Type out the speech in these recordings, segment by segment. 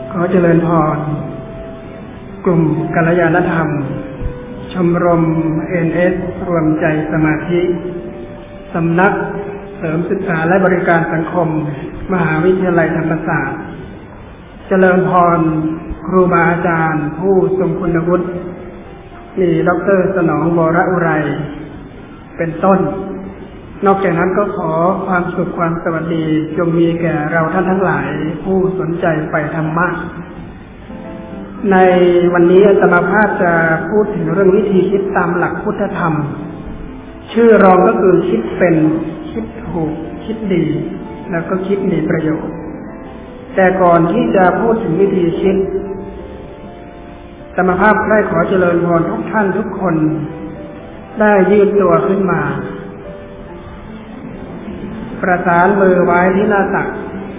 ขอเจริญพรกลุ่มกัลยาณธรรมชมรม NS รวมใจสมาธิสำนักเสริมศึกษาและบริการสังคมมหาวิทยาลัยธรรมศาสตร์เจริญพรครูบาอาจารย์ผู้ทรงคุณวุฒิมีดร.สนองวรอุไรเป็นต้นนอกจากนั้นก็ขอความสุขความสวัสดีจงมีแก่เราท่านทั้งหลายผู้สนใจใฝ่ธรรมะในวันนี้อาตมาภาพจะพูดถึงเรื่องวิธีคิดตามหลักพุทธธรรมชื่อรองก็คือคิดเป็นคิดถูกคิดดีแล้วก็คิดมีประโยชน์แต่ก่อนที่จะพูดถึงวิธีคิดอาตมาภาพได้ขอเจริญพรทุกท่านทุกคนได้ยืดตัวขึ้นมาประสานมือไว้ที่หน้าตัก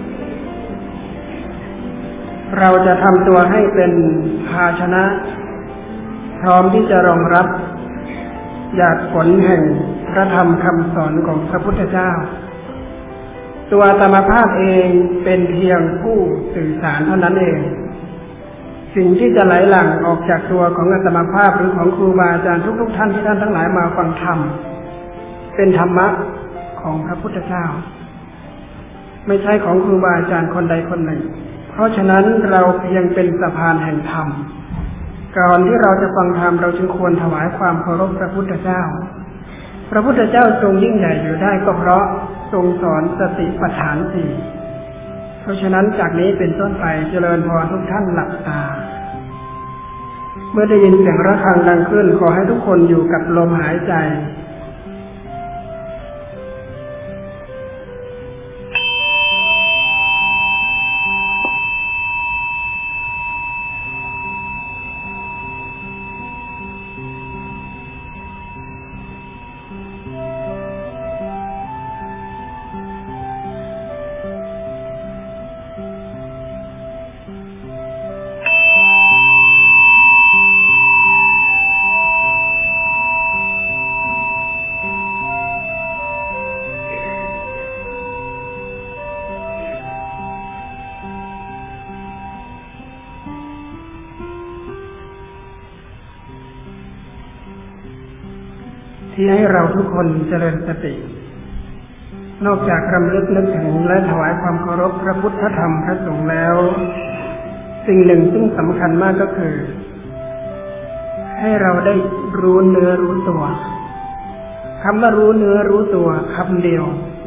เราจะทำตัวให้เป็นภาชนะพร้อมที่จะรองรับหยาดฝนแห่งพระธรรมคำสอนของพระพุทธเจ้าตัวอาตมาภาพเองเป็นเพียงผู้สื่อสารเท่านั้นเองสิ่งที่จะไหลหลั่งออกจากตัวของอาตมาภาพหรือของครูบาอาจารย์ทุกท่านที่ท่านทั้งหลายมาฟังธรรมเป็นธรรมะของพระพุทธเจ้าไม่ใช่ของครูบาอาจารย์คนใดคนหนึ่งเพราะฉะนั้นเราเพียงเป็นสะพานแห่งธรรมก่อนที่เราจะฟังธรรมเราจึงควรถวายความเคารพพระพุทธเจ้าพระพุทธเจ้าทรงยิ่งใหญ่อยู่ได้ก็เพราะทรงสอนสติปัฏฐานสี่เพราะฉะนั้นจากนี้เป็นต้นไปเจริญพรทุกท่านหลับตาเมื่อได้ยินเสียงระฆังดังขึ้นขอให้ทุกคนอยู่กับลมหายใจที่ให้เราทุกคนเจริญสตินอกจากรำลึกนึกถึงและถวายความเคารพพระพุทธธรรมพระสงฆ์แล้วสิ่งหนึ่งซึ่งสำคัญมากก็คือให้เราได้รู้เนื้อรู้ตัวคำว่ารู้เนื้อรู้ตัวคำเดียว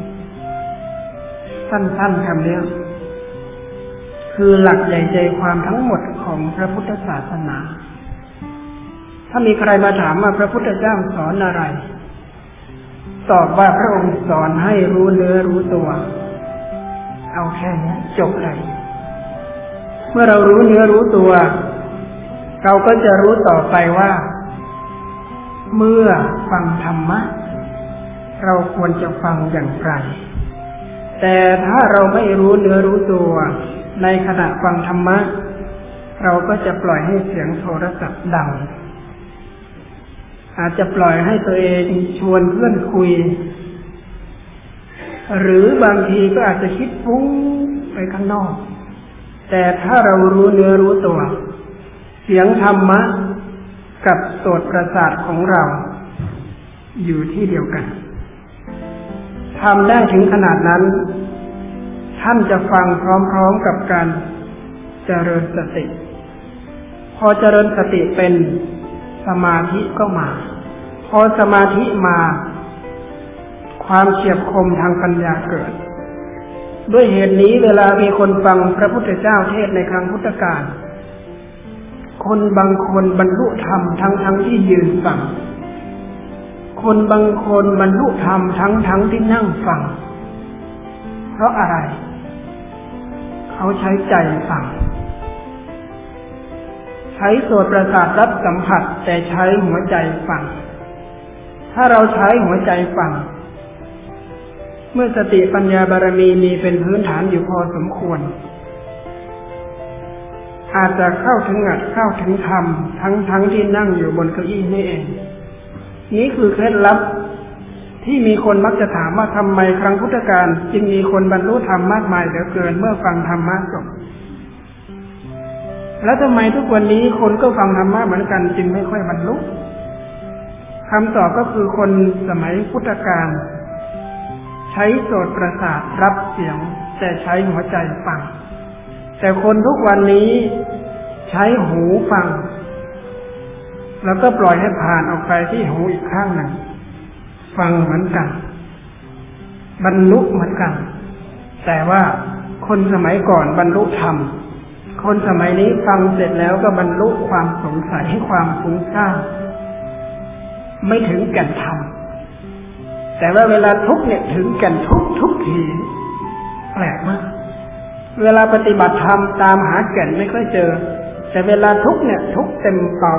สั้นๆคำนี้คือหลักใหญ่ใจความทั้งหมดของพระพุทธศาสนาถ้ามีใครมาถามว่าพระพุทธเจ้าสอนอะไรตอบว่าพระองค์สอนให้รู้เนื้อรู้ตัวเอาแค่นี้จบเลยเมื่อเรารู้เนื้อรู้ตัวเราก็จะรู้ต่อไปว่าเมื่อฟังธรรมะเราควรจะฟังอย่างไรแต่ถ้าเราไม่รู้เนื้อรู้ตัวในขณะฟังธรรมะเราก็จะปล่อยให้เสียงโทรศัพท์ดังอาจจะปล่อยให้ตัวเองชวนเพื่อนคุยหรือบางทีก็อาจจะคิดฟุ้งไปข้างนอกแต่ถ้าเรารู้เนื้อรู้ตัวเสียงธรรมะกับโสตประสาทของเราอยู่ที่เดียวกันทำได้ถึงขนาดนั้นท่านจะฟังพร้อมๆกับการเจริญสติพอเจริญสติเป็นสมาธิก็มาพอสมาธิมาความเฉียบคมทางปัญญาเกิดด้วยเหตุนี้เวลามีคนฟังพระพุทธเจ้าเทศในครั้งพุทธกาลคนบางคนบรรลุธรรมทั้งที่ยืนฟังคนบางคนบรรลุธรรมทั้งที่นั่งฟังเพราะอะไรเขาใช้ใจฟังใช้โสตประสาทรับสัมผัสแต่ใช้หัวใจฟังถ้าเราใช้หัวใจฟังเมื่อสติปัญญาบารมีมีเป็นพื้นฐานอยู่พอสมควรอาจจะเข้าถึงอัดเข้าถึงธรรมทั้งที่นั่งอยู่บนเก้าอี้นี่เองนี้คือเคล็ดลับที่มีคนมักจะถามว่าทำไมครั้งพุทธกาลจึงมีคนบรรลุธรรมมากมายเหลือเกินเมื่อฟังธรรมะจบแล้วทำไมทุกวันนี้คนก็ฟังธรรมะเหมือนกันจึงไม่ค่อยบรรลุคำตอบก็คือคนสมัยพุทธกาลใช้โสตประสาทรับเสียงแต่ใช้หัวใจฟังแต่คนทุกวันนี้ใช้หูฟังแล้วก็ปล่อยให้ผ่านออกไปที่หูอีกข้างหนึ่งฟังเหมือนกันบรรลุเหมือนกันแต่ว่าคนสมัยก่อนบรรลุธรรมคนสมัยนี้ฟังเสร็จแล้วก็บรรลุความสงสัยความฟุ้งซ่านไม่ถึงแก่นธรรมแต่ว่าเวลาทุกข์เนี่ยถึงแก่นทุกทีแปลกมากเวลาปฏิบัติธรรมตามหาแก่นไม่ค่อยเจอแต่เวลาทุกข์เนี่ยทุกข์เต็มเป่า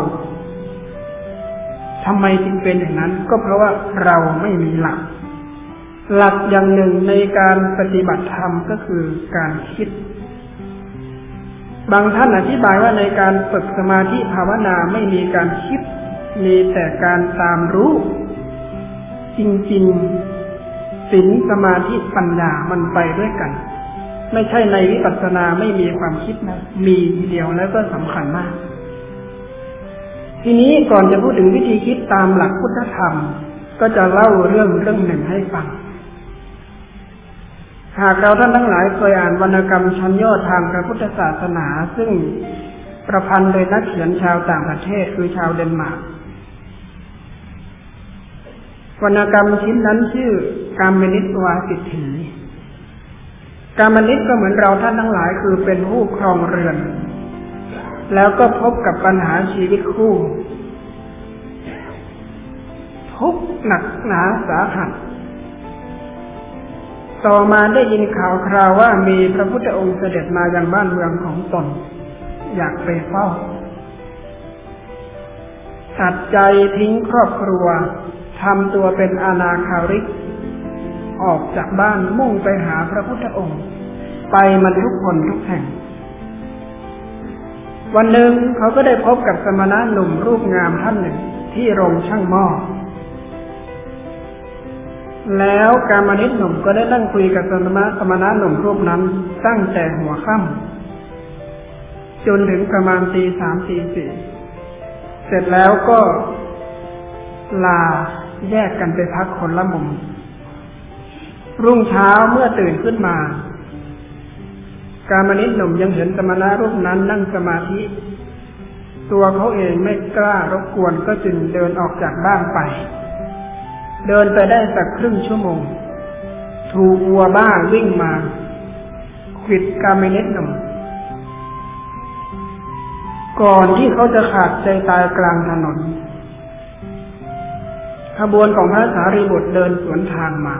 ทำไมจึงเป็นอย่างนั้นก็เพราะว่าเราไม่มีหลักอย่างหนึ่งในการปฏิบัติธรรมก็คือการคิดบางท่านอธิบายว่าในการฝึกสมาธิภาวนาไม่มีการคิดมีแต่การตามรู้จริงๆศีลสมาธิปัญญามันไปด้วยกันไม่ใช่ในวิปัสสนาไม่มีความคิดนะมีทีเดียวแล้วก็สำคัญมากทีนี้ก่อนจะพูดถึงวิธีคิดตามหลักพุทธธรรมก็จะเล่าเรื่องหนึ่งให้ฟังหากเราท่านทั้งหลายเคยอ่านวรรณกรรมชั้นยอดทางพระพุทธศาสนาซึ่งประพันธ์โดยนักเขียนชาวต่างประเทศคือชาวเดนมาร์กวรรณกรรมชิ้นนั้นชื่อกามนิตวาสิทธิกามนิตก็เหมือนเราท่านทั้งหลายคือเป็นผู้ครองเรือนแล้วก็พบกับปัญหาชีวิตคู่ทุกข์หนักหนาสาหัสต่อมาได้ยินข่าวคราวว่ามีพระพุทธองค์เสด็จมายังบ้านเมืองของตนอยากไปเฝ้าตัดใจทิ้งครอบครัวทำตัวเป็นอนาคาริกออกจากบ้านมุ่งไปหาพระพุทธองค์ไปมันทุกคนทุกแห่งวันหนึ่งเขาก็ได้พบกับสมณะหนุ่มรูปงามท่านหนึ่งที่โรงช่างหม้อแล้วกามนิตหนุ่มก็ได้นั่งคุยกับสมณะหนุ่มรูปนั้นตั้งแต่หัวค่ำจนถึงประมาณตี 3 ตี 4เสร็จแล้วก็ลาแยกกันไปพักคนละมุมรุ่งเช้าเมื่อตื่นขึ้นมากามนิตหนุ่มยังเห็นสมณะรูปนั้นนั่งสมาธิตัวเขาเองไม่กล้ารบกวนก็จึงเดินออกจากบ้านไปเดินไปได้สักครึ่งชั่วโมงถูกวัวบ้าวิ่งมาขวิดกามนิตหนุ่มก่อนที่เขาจะขาดใจตายกลางถนนขบวนของพระสารีบุตรเดินสวนทางมา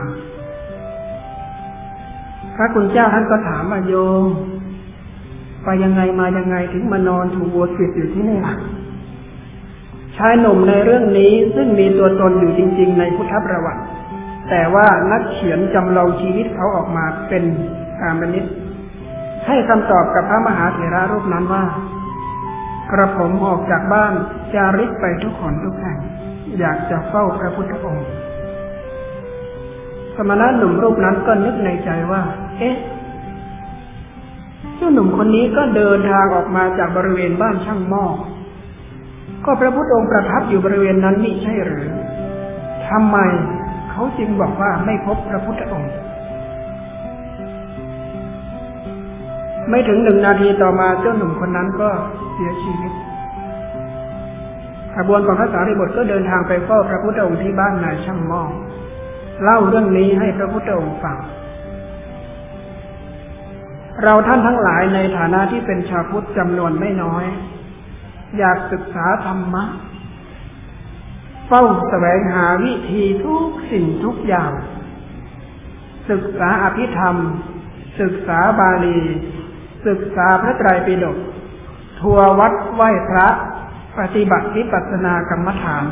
พระคุณเจ้าท่านก็ถามว่าโยมไปยังไงมายังไงถึงมานอนถูกวัวขวิดอยู่ที่นี่ล่ะชายหนุ่มในเรื่องนี้ซึ่งมีตัวตนอยู่จริงๆในพุทธประวัติแต่ว่านักเขียนจำลองชีวิตเขาออกมาเป็นกามนิตให้คำตอบกับพระมหาเถระรูปนั้นว่ากระผมออกจากบ้านจาริกไปทุกหนทุกแห่งอยากจะเฝ้าพระพุทธองค์สมณะหนุ่มรูปนั้นก็นึกในใจว่าเอ๊ะเจ้าหนุ่มคนนี้ก็เดินทางออกมาจากบริเวณบ้านช่างหม้อก็พระพุทธองค์ประทับอยู่บริเวณนั้นมิใช่หรือทำไมเขาจึงบอกว่าไม่พบพระพุทธองค์ไม่ถึง1 นาทีต่อมาเจ้าหนุ่มคนนั้นก็เสียชีวิตขบวนของพระสารีบุตรก็เดินทางไปเฝ้าพระพุทธองค์ที่บ้านนายช่างหม้อเล่าเรื่องนี้ให้พระพุทธองค์ฟังเราท่านทั้งหลายในฐานะที่เป็นชาวพุทธจำนวนไม่น้อยอยากศึกษาธรรมะเฝ้าแสวงหาวิธีทุกสิ่งทุกอย่างศึกษาอภิธรรมศึกษาบาลีศึกษาพระไตรปิฎกทัวร์วัดไหว้พระปฏิบัติวิปัสสนากรรมฐาน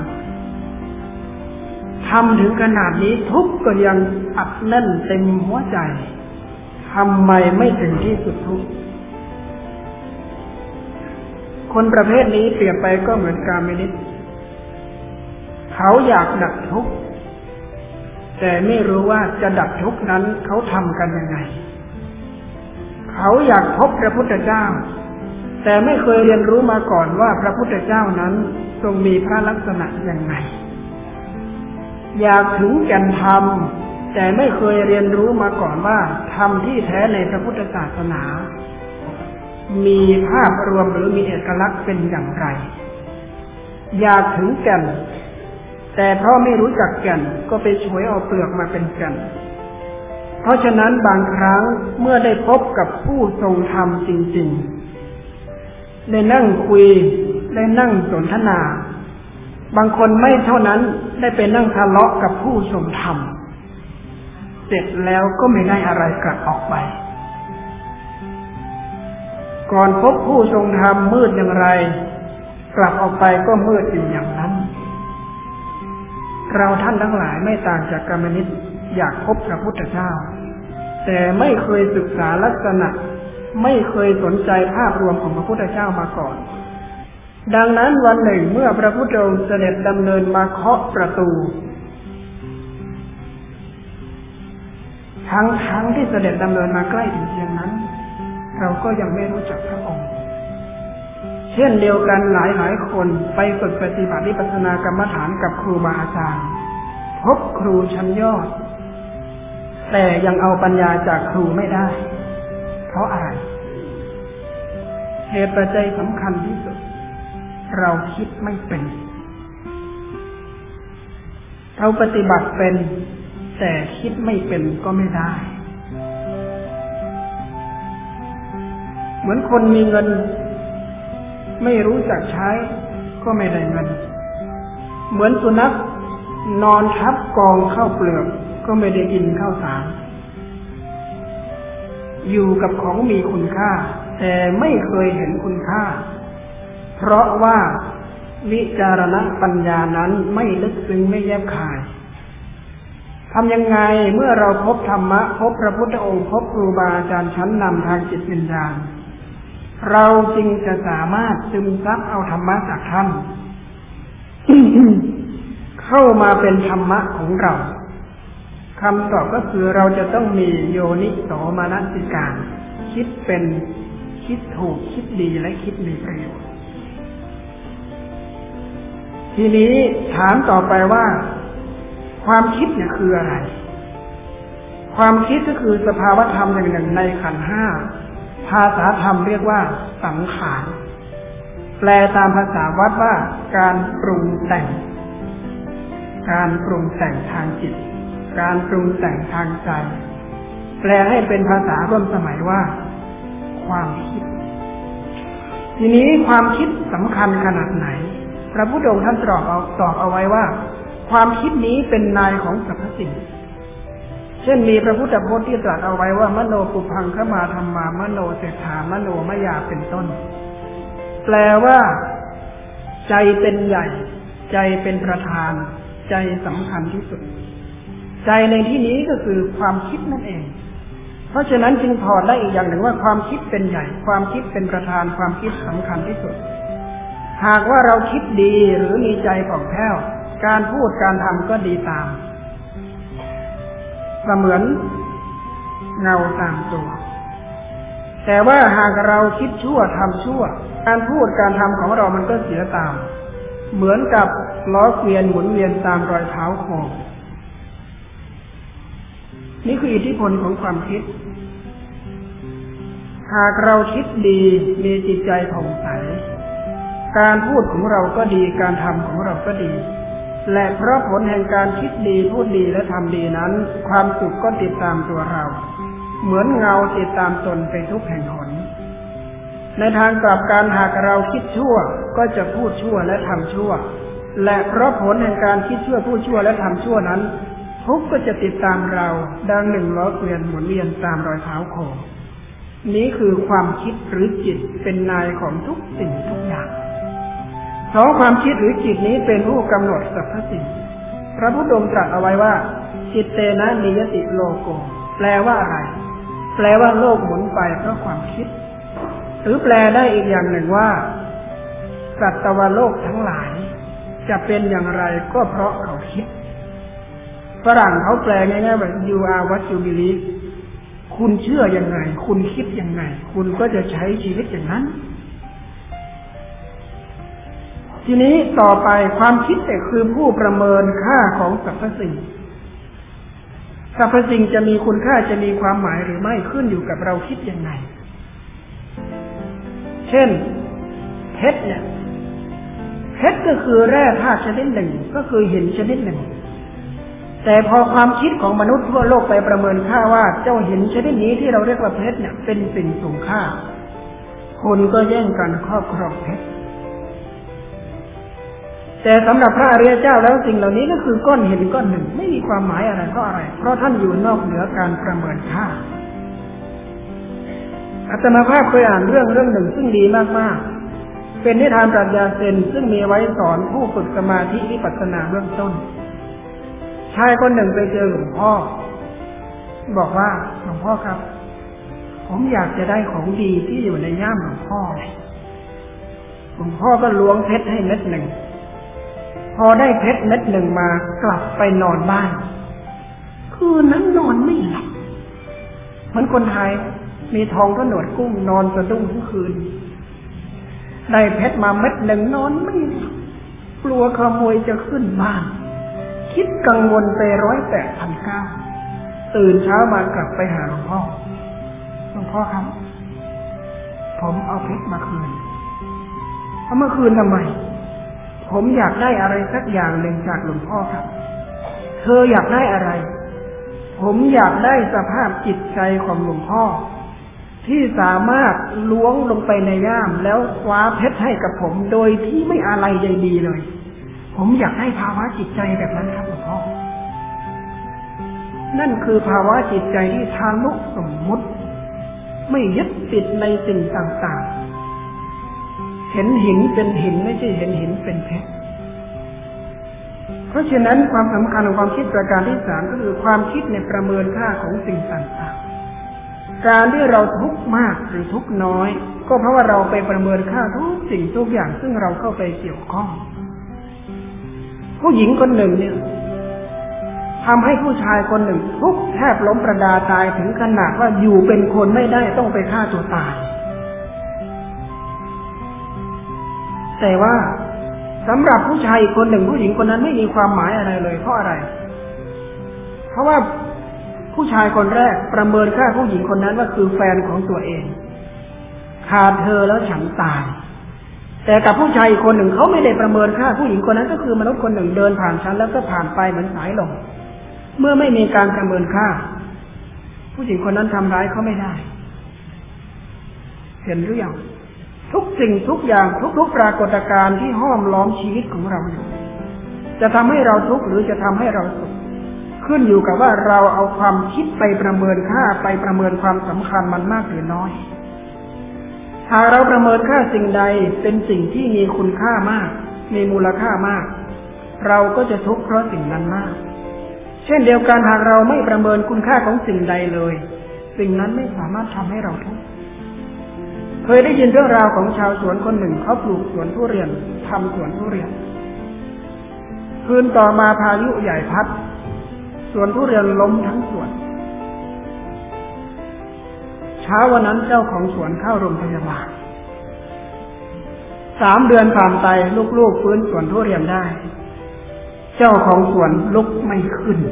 ทำถึงขนาดนี้ทุกข์ก็ยังอัดแน่นเต็มหัวใจทำไมไม่ถึงที่สุดทุกข์คนประเภทนี้เปรียบไปก็เหมือนกามนิตเขาอยากดับทุกข์แต่ไม่รู้ว่าจะดับทุกข์นั้นเขาทำกันยังไงเขาอยากพบพระพุทธเจ้าแต่ไม่เคยเรียนรู้มาก่อนว่าพระพุทธเจ้านั้นทรงมีพระลักษณะอย่างไรอยากถึงแก่นธรรมแต่ไม่เคยเรียนรู้มาก่อนว่าธรรมที่แท้ในพระพุทธศาสนามีภาพรวมหรือมีเอกลักษณ์เป็นอย่างไรอยากถึงแก่นแต่เพราะไม่รู้จักแก่นก็ไปฉวยเอาเปลือกมาเป็นแก่นเพราะฉะนั้นบางครั้งเมื่อได้พบกับผู้ทรงธรรมจริงๆได้นั่งคุยได้นั่งสนทนาบางคนไม่เท่านั้นได้ไปนั่งทะเลาะกับผู้ทรงธรรมเสร็จแล้วก็ไม่ได้อะไรกลับออกไปก่อนพบผู้ทรงธรรมมืดอย่างไรกลับออกไปก็มืดอยู่อย่างนั้นเราท่านทั้งหลายไม่ต่างจากกามนิตอยากพบพระพุทธเจ้าแต่ไม่เคยศึกษาลักษณะไม่เคยสนใจภาพรวมของพระพุทธเจ้ามาก่อนดังนั้นวันหนึ่งเมื่อพระพุทธองค์เสด็จดำเนินมาเคาะประตูทั้งที่เสด็จดำเนินมาใกล้ถึงเพียงนั้นเราก็ยังไม่รู้จักพระองค์เช่นเดียวกันหลายคนไปฝึกปฏิบัติวิปัสสนากรรมฐานกับครูบาอาจารย์พบครูชั้นยอดแต่ยังเอาปัญญาจากครูไม่ได้เพราะอะไรเหตุปัจจัยสำคัญที่สุดเราคิดไม่เป็นเราปฏิบัติเป็นแต่คิดไม่เป็นก็ไม่ได้เหมือนคนมีเงินไม่รู้จักใช้ก็ไม่ได้เงินเหมือนสุนัขนอนทับกองข้าวเปลือกก็ไม่ได้กินข้าวสารอยู่กับของมีคุณค่าแต่ไม่เคยเห็นคุณค่าเพราะว่าวิจารณปัญญานั้นไม่ลึกซึ้งไม่แยบคายทำยังไงเมื่อเราพบธรรมะพบพระพุทธองค์พบครูบาอาจารย์ชั้นนำทางจิตวิญญาณเราจึงจะสามารถซึมซับเอาธรรมะจากท่าน เข้ามาเป็นธรรมะของเราคำตอบก็คือเราจะต้องมีโยนิโสมนสิการคิดเป็นคิดถูกคิดดีและคิดมีประโยชน์ทีนี้ถามต่อไปว่าความคิดเนี่ยคืออะไรความคิดก็คือสภาวธรรมอย่างหนึ่งในขันธ์ห้าภาษาธรรมเรียกว่าสังขารแปลตามภาษาวัดว่าการปรุงแต่งการปรุงแต่งทางจิตการปรุงแต่งทางใจแปลให้เป็นภาษาร่วมสมัยว่าความคิดทีนี้ความคิดสำคัญขนาดไหนพระพุทธองค์ท่านตรัสเอาไว้ว่าความคิดนี้เป็นนายของสรรพสิ่งเช่นมีพระพุทธพจน์ที่ตรัสเอาไว้ว่ามโนปุพังคมาธัมมามโนเศรษฐามโนมยาเป็นต้นแปลว่าใจเป็นใหญ่ใจเป็นประธานใจสำคัญที่สุดใจในที่นี้ก็คือความคิดนั่นเองเพราะฉะนั้นจึงถอดได้อีกอย่างหนึ่งว่าความคิดเป็นใหญ่ความคิดเป็นประธานความคิดสำคัญที่สุดหากว่าเราคิดดีหรือมีใจผ่องแผ้วการพูดการทำก็ดีตามเสมือนเงาตามตัวแต่ว่าหากเราคิดชั่วทำชั่วการพูดการทำของเรามันก็เสียตามเหมือนกับล้อเกวียนหมุนเวียนตามรอยเท้าโคนี่คืออิทธิพลของความคิดหากเราคิดดีมีจิตใจผ่องใสการพูดของเราก็ดีการทำของเราก็ดีและเพราะผลแห่งการคิดดีพูดดีและทำดีนั้นความสุขก็ติดตามตัวเราเหมือนเงาติดตามตนไปทุกแห่งหนในทางกลับกันหากเราคิดชั่วก็จะพูดชั่วและทำชั่วและเพราะผลแห่งการคิดชั่วพูดชั่วและทำชั่วนั้นทุกข์ก็จะติดตามเราดังหนึ่งล้อเกวียนหมุนเวียนตามรอยเท้าโคนี้คือความคิดหรือจิตเป็นนายของทุกสิ่งทุกอย่างเพราะความคิดหรือจิตนี้เป็นผู้กำหนดสรรพสิ่งพระพุทธองค์ตรัสเอาไว้ว่าจิตเตนะนิยติโลโกแปลว่าอะไรแปลว่าโลกหมุนไปเพราะความคิดหรือแปลได้อีกอย่างหนึ่งว่าสัตวโลกทั้งหลายจะเป็นอย่างไรก็เพราะเขาคิดฝรั่งเขาแปลง่ายๆแบบ you are what you believe คุณเชื่อยังไงคุณคิดยังไงคุณก็จะใช้ชีวิตอย่างนั้นทีนี้ต่อไปความคิดเนี่ยคือผู้ประเมินค่าของสรรพสิ่งสรรพสิ่งจะมีคุณค่าจะมีความหมายหรือไม่ขึ้นอยู่กับเราคิดยังไงเช่นเพชรเนี่ยเพชรก็คือแร่ธาตุชนิดหนึ่งก็คือหินชนิดหนึ่งแต่พอความคิดของมนุษย์ทั่วโลกไปประเมินค่าว่าเจ้าหินชนิดนี้ที่เราเรียกว่าเพชรเนี่ยเป็นสิ่งสูงค่าคนก็แย่งกันครอบครองเพชรแต่สำหรับพระอริยเจ้าแล้วสิ่งเหล่านี้ก็คือก้อนหินก้อนหนึ่งไม่มีความหมายอะไรเพราะอะไรเพราะท่านอยู่นอกเหนือการประเมินค่าอาตมาภาพเคยอ่านเรื่องหนึ่งซึ่งดีมากๆเป็นนิทานปรัชญาเซนซึ่งมีไว้สอนผู้ฝึกสมาธิวิปัสสนาเบื้องต้นชายคนหนึ่งไปเจอหลวงพ่อบอกว่าหลวงพ่อครับผมอยากจะได้ของดีที่อยู่ในย่ามหลวงพ่อหลวงพ่อก็ล้วงเพชรให้เม็ดหนึ่งพอได้เพชรเม็ดหนึ่งมากลับไปนอนบ้านคืนนั้นนอนไม่หลับเหมือนคนไทยมีทองก็หนวดกุ้งนอนสะดุ้งทั้งคืนได้เพชรมาเม็ดหนึ่งนอนไม่หลับกลัวขโมยจะขึ้นบ้านคิดกังวลไป108,900ตื่นเช้ามากลับไปหาหลวงพ่อครับผมเอาเพชรมาคืนเอามาคืนทำไมผมอยากได้อะไรสักอย่างหนึ่งจากหลวงพ่อครับเธออยากได้อะไรผมอยากได้สภาพจิตใจของหลวงพ่อที่สามารถล้วงลงไปในย่ามแล้วคว้าเพชรให้กับผมโดยที่ไม่อะไรใยดีเลยผมอยากได้ภาวะจิตใจแบบนั้นครับหลวงพ่อนั่นคือภาวะจิตใจที่ทะลุสมมุติไม่ยึดติดในสิ่งต่างๆเห็นหินเป็นหินไม่ใช่เห็นหินเป็นเพชรเพราะฉะนั้นความสำคัญของความคิดประการที่3ก็คือความคิดในประเมินค่าของสิ่งต่างๆการที่เราทุกข์มากหรือทุกข์น้อยก็เพราะว่าเราไปประเมินค่าทุกสิ่งทุกอย่างซึ่งเราเข้าไปเกี่ยวข้องผู้หญิงคนหนึ่งเนี่ยทำให้ผู้ชายคนหนึ่งทุกข์แทบล้มประดาตายถึงขนาดว่าอยู่เป็นคนไม่ได้ต้องไปฆ่าตัวตายแต่ว่าสำหรับผู้ชายคนหนึ่งผู้หญิงคนนั้นไม่มีความหมายอะไรเลยเพราะอะไรเพราะว่าผู้ชายคนแรกประเมินค่าผู้หญิงคนนั้นว่าคือแฟนของตัวเองขาดเธอแล้วฉันตายแต่กับผู้ชายอีกคนหนึ่งเขาไม่ได้ประเมินค่าผู้หญิงคนนั้นก็คือมนุษย์คนหนึ่งเดินผ่านฉันแล้วก็ผ่านไปเหมือนสายลมเมื่อไม่มีการประเมินค่าผู้หญิงคนนั้นทำร้ายเขาไม่ได้เห็นหรือยังทุกสิ่งทุกอย่างทุกปรากฏการณ์ที่ห้อมล้อมชีวิตของเราอยู่จะทำให้เราทุกข์หรือจะทำให้เราสุขขึ้นอยู่กับว่าเราเอาความคิดไปประเมินค่าไปประเมินความสำคัญมันมากหรือน้อยหากเราประเมินค่าสิ่งใดเป็นสิ่งที่มีคุณค่ามากมีมูลค่ามากเราก็จะทุกข์เพราะสิ่งนั้นมากเช่นเดียวกันหากเราไม่ประเมินคุณค่าของสิ่งใดเลยสิ่งนั้นไม่สามารถทำให้เราทุกข์เคยได้ยินเรื่องราวของชาวสวนคนหนึ่งเขาปลูกสวนทุเรียนทำสวนทุเรียนคืนต่อมาพายุใหญ่พัดสวนทุเรียนล้มทั้งสวนเช้าวันนั้นเจ้าของสวนเข้าโรงพยาบาล3 เดือนผ่านไปลูกๆฟื้นสวนทุเรียนได้เจ้าของสวนลุกไม่ขึ้น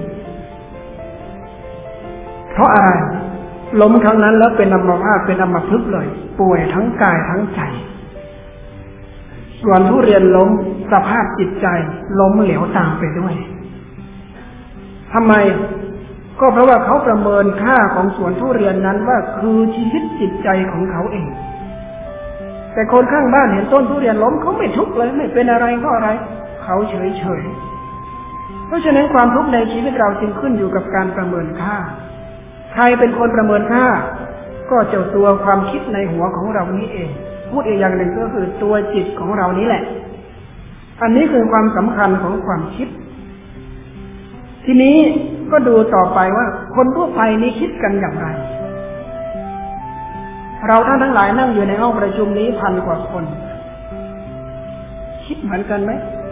เพราะอะไรล้มครั้งนั้นแล้วเป็นอัมพาตเป็นอัมพฤกษ์เลยป่วยทั้งกายทั้งใจสวนทุเรียนล้มสภาพจิตใจล้มเหลวตามไปด้วยทำไมก็เพราะว่าเขาประเมินค่าของสวนทุเรียนนั้นว่าคือชีวิตจิตใจของเขาเองแต่คนข้างบ้านเห็นต้นทุเรียนล้มเขาไม่ทุกข์เลยไม่เป็นอะไรก็อะไรเขาเฉยเพราะฉะนั้นความทุกข์ในชีวิตเราจึงขึ้นอยู่กับการประเมินค่าใครเป็นคนประเมินค่าก็เจ้าตัวความคิดในหัวของเรานี้เองพูดอีกอย่างหนึ่งก็คือตัวจิตของเรานี้แหละอันนี้คือความสำคัญของความคิดทีนี้ก็ดูต่อไปว่าคนทั่วไปนี้คิดกันอย่างไรเราท่านทั้งหลายนั่งอยู่ในห้องประชุมนี้1,000 กว่าคนคิดเหมือนกันไหม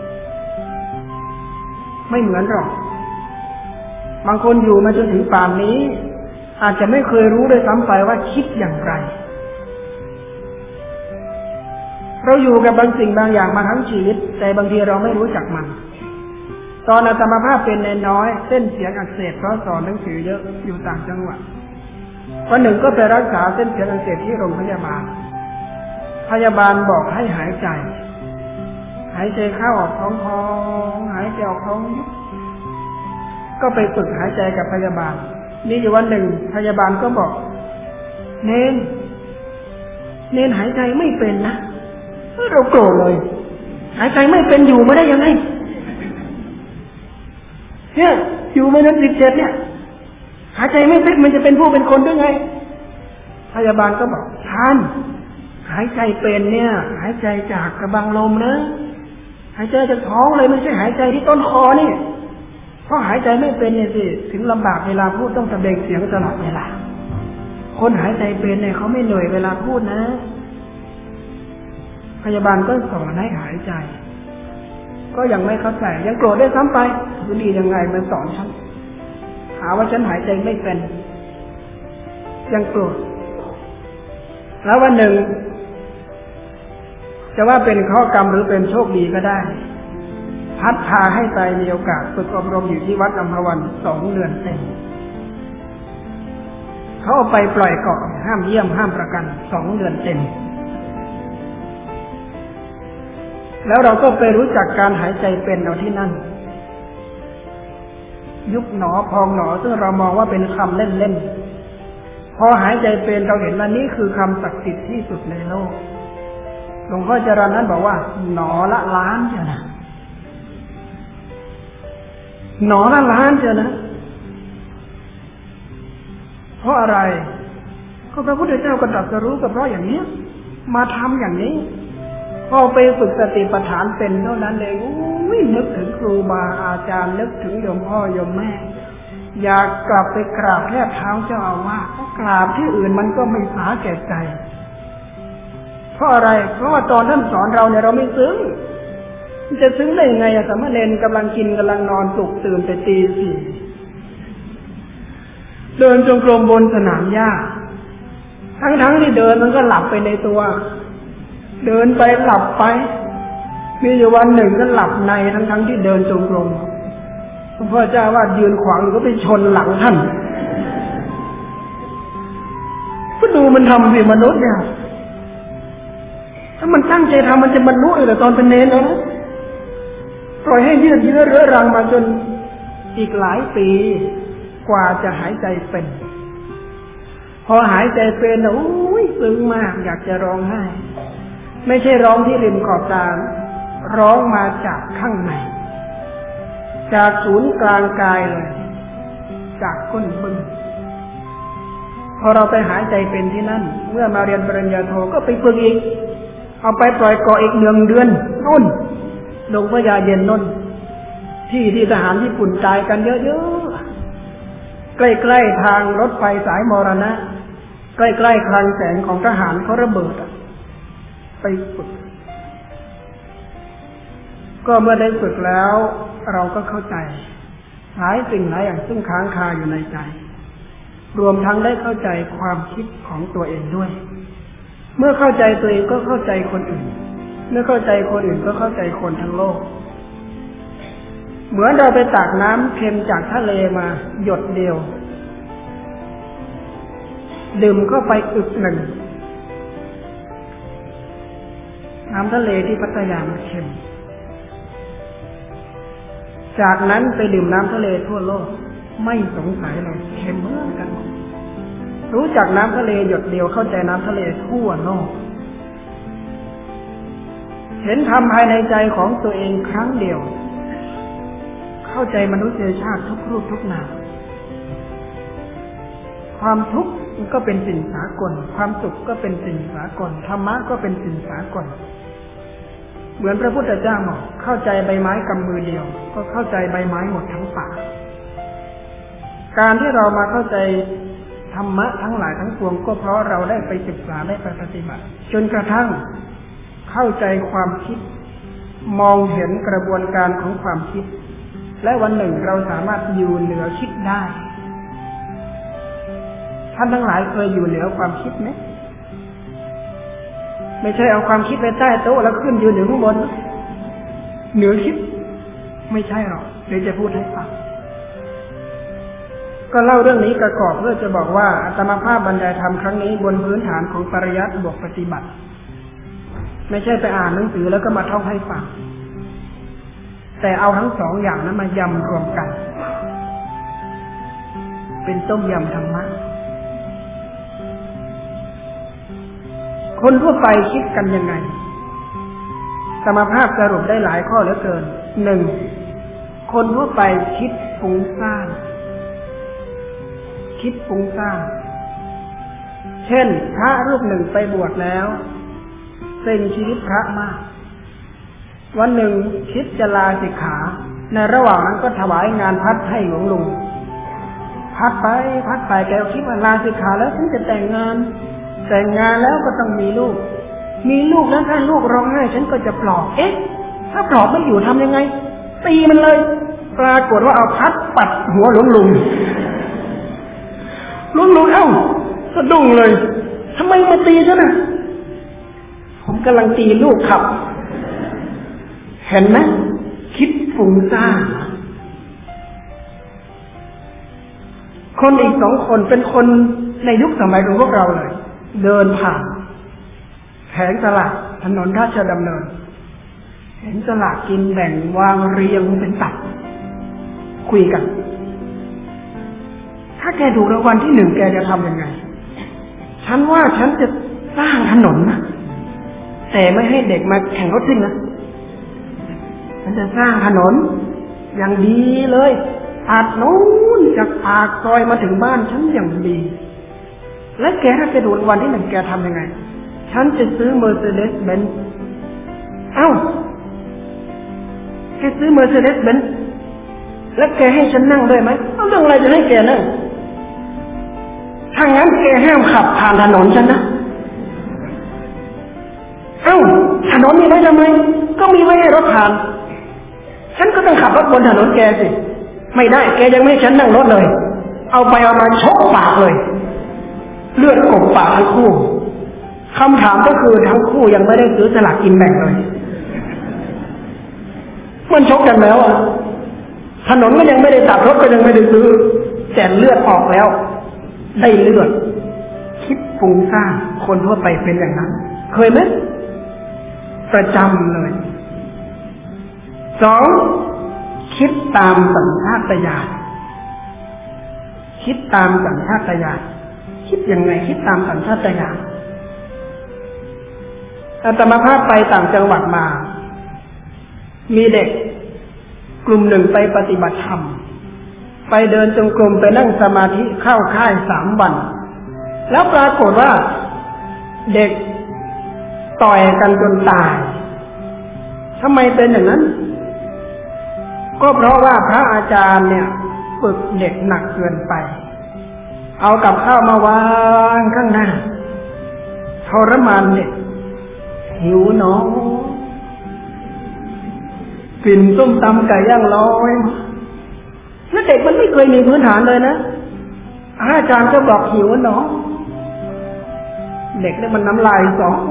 ไม่เหมือนหรอกบางคนอยู่มาจนถึงป่านนี้อาจจะไม่เคยรู้เลยซ้ำไปว่าคิดอย่างไรเราอยู่กับบางสิ่งบางอย่างมาทั้งชีวิตแต่บางทีเราไม่รู้จักมันตอนอาตมาภาพเป็นน้อยเส้นเสียงอักเสบเพราะสอนหนังสือเยอะอยู่ต่างจังหวัดวันหนึ่งก็ไปรักษาเส้นเสียงอักเสบที่โรงพยาบาลพยาบาลบอกให้หายใจเข้าออกท้องหายใจออกท้องก็ไปฝึกหายใจกับพยาบาลนี่อยู่วันหนึ่งพยาบาลก็บอกเนนหายใจไม่เป็นนะเราโกรธเลยหายใจไม่เป็นอยู่มาได้ยังไงเนี่ยอยู่มาตั้ง17เนี่ยหายใจไม่เป็นมันจะเป็นผู้เป็นคนได้ไงพยาบาลก็บอกท่านหายใจเป็นเนี่ยหายใจจากกระบังลมนะหายใจจากท้องเลยไม่ใช่หายใจที่ต้นคอนี่เพราะหายใจไม่เป็นเนี่ยสิถึงลำบากเวลาพูดต้องตะเบงเสียงตลอดเวลาคนหายใจเป็นเนี่ยเขาไม่เหนื่อยเวลาพูดนะพยาบาลก็สอนให้หายใจก็ยังไม่เข้าใจยังโกรธได้ซ้ำไปดูดียังไงมันสอนฉันหาว่าฉันหายใจไม่เป็นยังโกรธแล้ววันหนึ่งจะว่าเป็นข้อกรรมหรือเป็นโชคดีก็ได้พัดพาให้ไปมีโอกาสฝึกอบรมอยู่ที่วัดอัมพวัน2 เดือนเต็มเขาเอาไปปล่อยเกาะห้ามเยี่ยมห้ามประกัน2 เดือนเต็มแล้วเราก็ไปรู้จักการหายใจเป็นเอาที่นั่นยุบหนอพองหนอซึ่งเรามองว่าเป็นคำเล่นๆพอหายใจเป็นเราเห็นว่านี่คือคำศักดิ์สิทธิ์ที่สุดในโลกหลวงพ่อจรัญนั้นบอกว่าหนอละล้านเจ้านะหนอละล้านเจ้านะเพราะอะไรก็พระพุทธเจ้าก็ตรัสรู้ก็เพราะอย่างนี้มาทำอย่างนี้พอไปฝึกสติปัฏฐานเป็นเท่านั้นเองนึกถึงครูบาอาจารย์นึกถึงโยมพ่อโยมแม่อยากกลับไปกราบแทบเท้าเจ้าอาวาสกราบที่อื่นมันก็ไม่สาแก่ใจเพราะอะไรเพราะว่าตอนท่านสอนเราเนี่ยเราไม่ซึ้งจะซึ้งได้ยังไงอะสามเณรกำลังกินกำลังนอนปลุกตื่นแต่ตี 4เดินจงกรมบนสนามหญ้าทั้งที่เดินมันก็หลับไปในตัวเดินไปหลับไปมีอยู่วันหนึ่งก็หลับในทั้งที่เดินจงกรมหลวงพ่อเจ้าว่ายืนขวางก็ไปชนหลังท่านก็ดูมันทำสิมนุษย์เนี่ยถ้ามันตั้งใจทำมันจะบรรลุเลยแต่ตอนเป็นเนรแล้วนะปล่อยให้ยืดเยื้อเรื้อรังมาจนอีกหลายปีกว่าจะหายใจเป็นพอหายใจเป็นโอ้ยซึ้งมากอยากจะร้องไห้ไม่ใช่ร้องที่ริมขอบตาร้องมาจากข้างในจากศูนย์กลางกายเลยจากก้นบึ้งพอเราไปหายใจเป็นที่นั่นเมื่อมาเรียนปริญญาโทก็ไปฝึกอีกเอาไปปล่อยเกาะอีก1 เดือนนู่นลงพญาเย็นนู่นที่ทหารญี่ปุ่นตายกันเยอะๆใกล้ๆทางรถไฟสายมรณะใกล้ๆคลังแสงของทหารเขาระเบิดไปฝึกก็เมื่อได้ฝึกแล้วเราก็เข้าใจหลายสิ่งหลายอย่างซึ่งค้างคาอยู่ในใจรวมทั้งได้เข้าใจความคิดของตัวเองด้วยเมื่อเข้าใจตัวเองก็เข้าใจคนอื่นเมื่อเข้าใจคนอื่นก็เข้าใจคนทั้งโลกเหมือนเราไปตักน้ำเค็มจากทะเลมาหยดเดียวดื่มเข้าไปอึกหนึ่งน้ำทะเลที่พัทยามันเค็มจากนั้นไปดื่มน้ำทะเลทั่วโลกไม่สงสัยเลยเค็มเหมือนกันรู้จักน้ำทะเลหยดเดียวเข้าใจน้ำทะเลทั่วโลกเห็นธรรมภายในใจของตัวเองครั้งเดียวเข้าใจมนุษยชาติทุกรูปทุกนามความทุกข์มันก็เป็นสิ่งสากลความสุขก็เป็นสิ่งสากลธรรมะก็เป็นสิ่งสากลเหมือนพระพุทธเจ้าบอกเข้าใจใบไม้กำมือเดียวก็เข้าใจใบไม้หมดทั้งป่าการที่เรามาเข้าใจธรรมะทั้งหลายทั้งปวงก็เพราะเราได้ไปศึกษาได้ไปปฏิบัติจนกระทั่งเข้าใจความคิดมองเห็นกระบวนการของความคิดและวันหนึ่งเราสามารถอยู่เหนือคิดได้ท่านทั้งหลายเคยอยู่เหนือความคิดไหมไม่ใช่เอาความคิดไปใต้โต๊ะแล้วขึ้นยืนอยู่ข้างบนเหนือคิดไม่ใช่หรอกเดี๋ยวจะพูดให้ฟังก็เล่าเรื่องนี้ประกอบเพื่อจะบอกว่าอาตมาภาพบรรยายธรรมครั้งนี้บนพื้นฐานของปริยัติบวกปฏิบัติไม่ใช่ไปอ่านหนังสือแล้วก็มาท่องให้ฟังแต่เอาทั้งสองอย่างนั้นมายำรวมกันเป็นต้มยำธรรมะคนทั่วไปคิดกันยังไงอาตมาภาพสรุปได้หลายข้อเหลือเกิน 1. คนทั่วไปคิดฟุ้งซ่านเช่นพระรูปหนึ่งไปบวชแล้วเซ็งชีวิตพระมากวันหนึ่งคิดจะลาสิกขาในระหว่างนั้นก็ถวายงานพัดให้หลวงลุงพัดไปแกคิดว่าลาสิกขาแล้วฉันจะแต่งงานแล้วก็ต้องมีลูกแล้วถ้าลูกร้องไห้ฉันก็จะปลอบถ้าปลอบไม่อยู่ทำยังไงตีมันเลยปรากฏว่าเอาพัดปัดหัวหลวงลุงเอ้าสะดุ้งเลยทำไมมาตีฉันน่ะผมกำลังตีลูกครับเห็นไหมคิดฟุ้งซ่านคนอีก2 คนเป็นคนในยุคสมัยของพวกเราเลยเดินผ่านแผงสลากถนนราชดำเนินเห็นสลากกินแบ่งวางเรียงเป็นตับคุยกันถ้าแกถูกรางวัลที่1แกจะทำยังไงฉันว่าฉันจะสร้างถนนนะแต่ไม่ให้เด็กมาแข่งรถซิ่งนะฉันจะสร้างถนนอย่างดีเลยตัดนู้นจากปากซอยมาถึงบ้านฉันอย่างดีและแกถ้าแกถูกรางวัลที่1แกทำยังไงฉันจะซื้อ Mercedes-Benz เอ้าแกซื้อ Mercedes-Benz แล้วแกให้ฉันนั่งด้วยไหมเอาเรื่องอะไรจะให้แกนั่งถ้างั้นแกห้ามขับผ่านถนนฉันนะเอ้าถนนมีไว้ทำไมก็มีไว้ให้รถผ่านฉันก็ต้องขับรถบนถนนแกสิไม่ได้แกยังไม่ให้ฉันนั่งรถเลยเอาไปเอามาชกปากเลยเลือดกบปากทั้งคู่คำถามก็คือทั้งคู่ยังไม่ได้ซื้อสลากกินแบ่งเลยมันชกกันแล้วอ่ะถนนก็ยังไม่ได้ตัดรถก็ยังไม่ได้ซื้อแต่เลือดออกแล้วได้เลือดคิดฟุ้งซ่านคนทั่วไปเป็นอย่างนั้นเคยไหมประจำเลย2คิดตามสัญชาตญาณคิดยังไงคิดตามสัญชาตญาณอาตมาภาพไปต่างจังหวัดมามีเด็กกลุ่มหนึ่งไปปฏิบัติธรรมไปเดินจงกรมไปนั่งสมาธิเข้าค่าย3 วันแล้วปรากฏว่าเด็กต่อยกันจนตายทำไมเป็นอย่างนั้นก็เพราะว่าพระอาจารย์เนี่ยฝึกเด็กหนักเกินไปเอากับข้าวมาวางข้างหน้าทรมานเด็กหิวหนอกินส้มตำไก่ย่างลอยแล้วเด็กมันไม่เคยมีพื้นฐานเลยนะอาจารย์ก็บอกหิวหนอเด็กเนี่ยมันน้ำลายสอ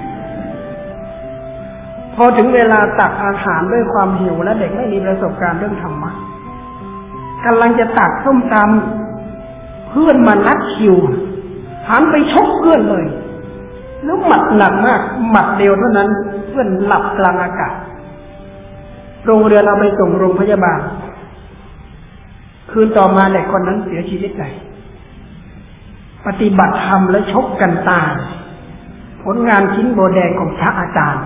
พอถึงเวลาตักอาหารด้วยความหิวและเด็กไม่มีประสบการณ์เรื่องธรรมะกำลังจะตักส้มตำเพื่อนมานัดคิวหันไปชกเพื่อนเลยแล้วหมัดหนักมากหมัดเดียวเท่านั้นเพื่อนหลับกลางอากาศโรงเรียนเอาไปส่งโรงพยาบาลคืนต่อมาเด็กคนนั้นเสียชีวิตไปปฏิบัติธรรมและชกกันตายผลงานชิ้นโบแดงของพระอาจารย์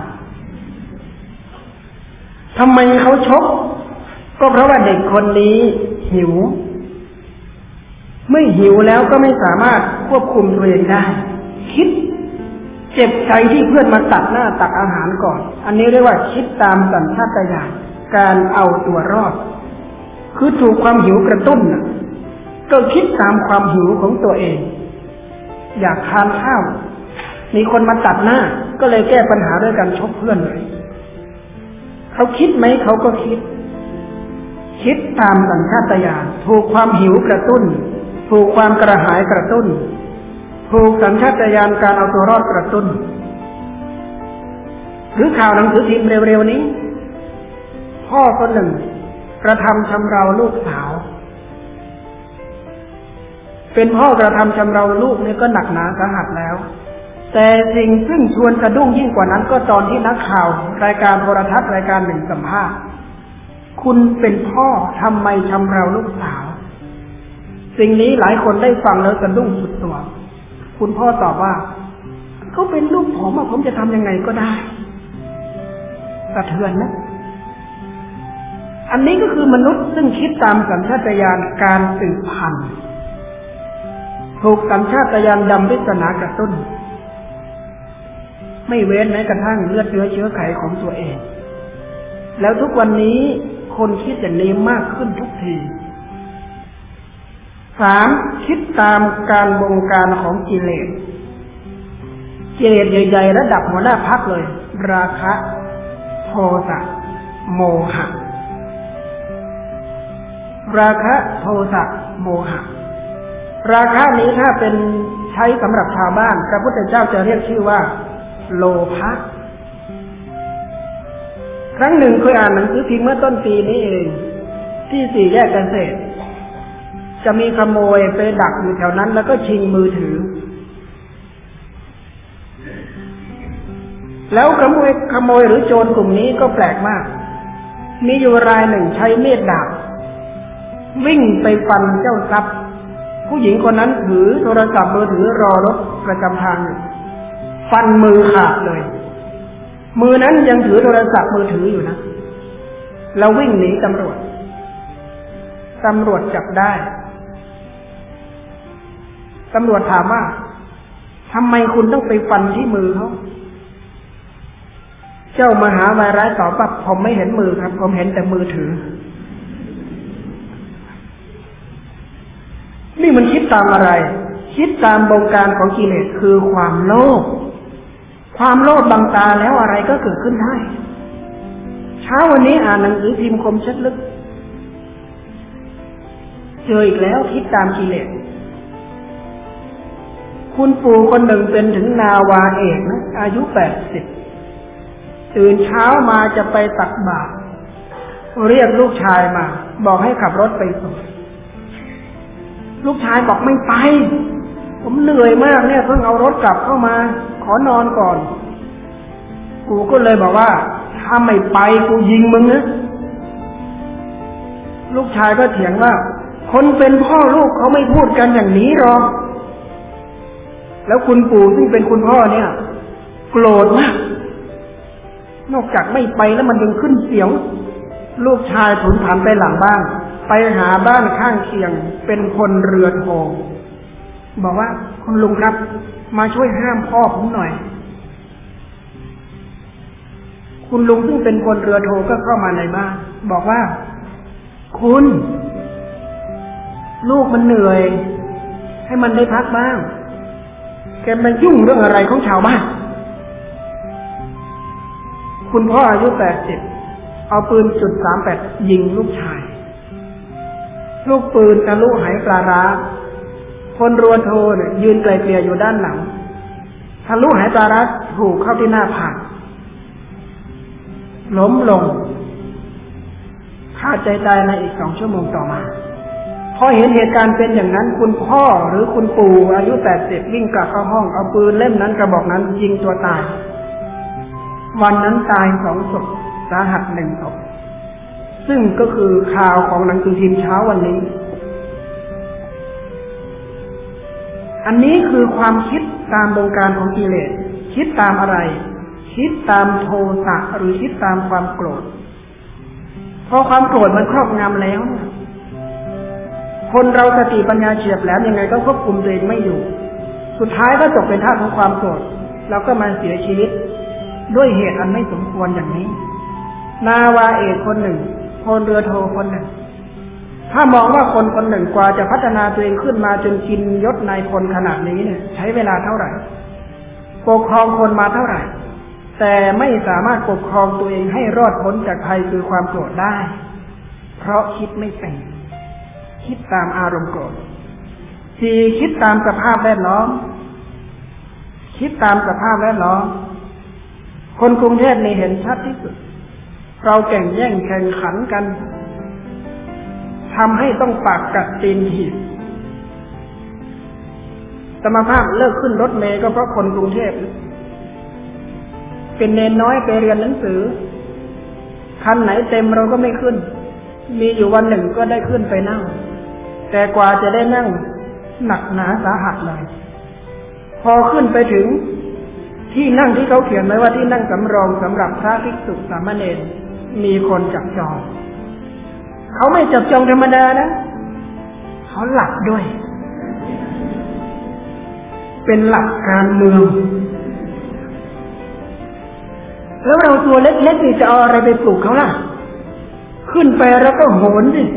ทำไมเขาชกก็เพราะว่าเด็กคนนี้หิวไม่หิวแล้วก็ไม่สามารถควบคุมตัวเองได้คิดเจ็บใจที่เพื่อนมาตัดหน้าตักอาหารก่อนอันนี้เรียกว่าคิดตามสัญชาตญาณการเอาตัวรอดคือถูกความหิวกระตุ้นก็คิดตามความหิวของตัวเองอยากทานข้าวมีคนมาตัดหน้าก็เลยแก้ปัญหาด้วยการชกเพื่อนเลยเขาคิดไหมเขาก็คิดตามสัญชาตญาณถูกความหิวกระตุ้นถูกความกระหายกระตุ้นถูกสัญชาตญาณการเอาตัวรอดกระตุ้นหรือข่าวหนังสือพิมพ์เร็วๆนี้พ่อคนหนึ่งกระทำชำเราลูกสาวเป็นพ่อกระทำชำเราลูกนี่ก็หนักหนาสาหัสแล้วแต่สิ่งซึ่งชวนสะดุ้งยิ่งกว่านั้นก็ตอนที่นักข่าวรายการโทรทัศน์รายการหนึ่งสัมภาษณ์คุณเป็นพ่อทำไมชำเราลูกสาวสิ่งนี้หลายคนได้ฟังแล้วสะดุ้งสุดตัวคุณพ่อตอบว่าเขาเป็นลูกผมจะทำยังไงก็ได้สะเทือนนะอันนี้ก็คือมนุษย์ซึ่งคิดตามสัญชาตญาณการสืบพันธุ์ถูกสัญชาตญาณดำริษณากระตุ้นไม่เว้นแม้กระทั่งเลือดเชื้อไขของตัวเองแล้วทุกวันนี้คนคิดอย่างนี้มากขึ้นทุกที 3. คิดตามการบงการของกิเลสใหญ่ๆระดับหัวหน้าพรรคเลยราคะโทสะโมหะราคะโทสะโมหะราคะนี้ถ้าเป็นใช้สำหรับชาวบ้านพระพุทธเจ้าจะเรียกชื่อว่าโลภะครั้งหนึ่งเคยอ่านหนังสือพิมพ์เมื่อต้นปีนี้เองที่สี่แยกเกษตรจะมีขโมยไปดักอยู่แถวนั้นแล้วก็ชิงมือถือแล้วขโมยหรือโจรกลุ่มนี้ก็แปลกมากมีอยู่รายหนึ่งใช้มีดดาบวิ่งไปฟันเจ้าทรัพย์ผู้หญิงคนนั้นถือโทรศัพท์มือถือรอรถประจำทางอยู่ฟันมือขาดเลยมือนั้นยังถือโทรศัพท์มือถืออยู่นะแล้ววิ่งหนีตำรวจจับได้ตำรวจถามว่าทำไมคุณต้องไปฟันที่มือเขาเจ้ามหาวายร้ายตอบว่าผมไม่เห็นมือครับผมเห็นแต่มือถือนี่มันคิดตามอะไรคิดตามบงการของกิเลสคือความโลภบังตาแล้วอะไรก็เกิดขึ้นได้เช้าวันนี้อ่านหนังสือพิมพ์คมชัดลึกเจออีกแล้วคิดตามกิเลสคุณปู่คนหนึ่งเป็นถึงนาวาเอกนะอายุ80ตื่นเช้ามาจะไปตักบาตรเรียกลูกชายมาบอกให้ขับรถไปส่งลูกชายบอกไม่ไปผมเหนื่อยมากเนี่ยเพิ่งเอารถกลับเข้ามาขอนอนก่อนกูก็เลยบอกว่าถ้าไม่ไปกูยิงมึงนะลูกชายก็เถียงว่าคนเป็นพ่อลูกเขาไม่พูดกันอย่างนี้หรอกแล้วคุณปู่ซึ่งเป็นคุณพ่อเนี่ยโกรธมากนอกจากไม่ไปแล้วมันยังขึ้นเสียงลูกชายผุนผันไปหลังบ้านไปหาบ้านข้างเคียงเป็นคนเรือโทบอกว่าคุณลุงครับมาช่วยห้ามพ่อผมหน่อยคุณลุงซึ่งเป็นคนเรือโทก็เข้ามาในบ้านบอกว่าคุณลูกมันเหนื่อยให้มันได้พักบ้างแกมันยุ่งเรื่องอะไรของชาวบ้านคุณพ่ออายุ80เอาปืน.38ยิงลูกชายลูกปืนทะลุไหปลาร้าคนเรือโทเนี่ยยืนไกลเกลี่ยอยู่ด้านหลังทะลุไหปลาร้าถูกเข้าที่หน้าผากล้มลงฆ่าใจตายในอีก2 ชั่วโมงต่อมาพอเห็นเหตุการณ์เป็นอย่างนั้นคุณพ่อหรือคุณปู่อายุ80วิ่งกลับเข้าห้องเอาปืนเล่มนั้นกระบอกนั้นยิงตัวตายวันนั้นตาย2 ศพสาหัส1 ศพซึ่งก็คือข่าวของหนังสือพิมพ์เช้าวันนี้อันนี้คือความคิดตามบงการของกิเลสคิดตามอะไรคิดตามโทสะหรือคิดตามความโกรธพอความโกรธมันครอบงำแล้วคนเราสติปัญญาเฉียบแหลมยังไงก็ควบคุมตัวเองไม่อยู่สุดท้ายก็ตกเป็นทาสของความโกรธแล้วก็มาเสียชีวิตด้วยเหตุอันไม่สมควรอย่างนี้นาวาเอกคนหนึ่งพลเรือโทคนหนึ่งถ้ามองว่าคนหนึ่งกว่าจะพัฒนาตัวเองขึ้นมาจนกินยศนายพลขนาดนี้เนี่ยใช้เวลาเท่าไหร่ปกครองคนมาเท่าไหร่แต่ไม่สามารถปกครองตัวเองให้รอดพ้นจากภัยคือความโกรธได้เพราะคิดไม่เป็นคิดตามอารมณ์โกรธ4คิดตามสภาพแวดล้อมคิดตามสภาพแวดล้อมคนกรุงเทพนี่เห็นชัดที่สุดเราแข่งแย่งแข่งขันกันทำให้ต้องปากกัดตีนถีบสมภาพเลิกขึ้นรถเมล์ก็เพราะคนกรุงเทพเป็นเนนน้อยไปเรียนหนังสือคันไหนเต็มเราก็ไม่ขึ้นมีอยู่วันหนึ่งก็ได้ขึ้นไปนั่งแต่กว่าจะได้นั่งหนักหนาสาหัสเลยพอขึ้นไปถึงที่นั่งที่เขาเขียนไว้ว่าที่นั่งสำรองสำหรับพระภิกษุสามเณรมีคนจับจองเขาไม่จับจองธรรมดานะเขาหลับด้วยเป็นหลักการเมืองแล้วเราตัวเล็กๆนี่จะเอาอะไรไปปลุกเขาล่ะขึ้นไปแล้วก็โหนสิ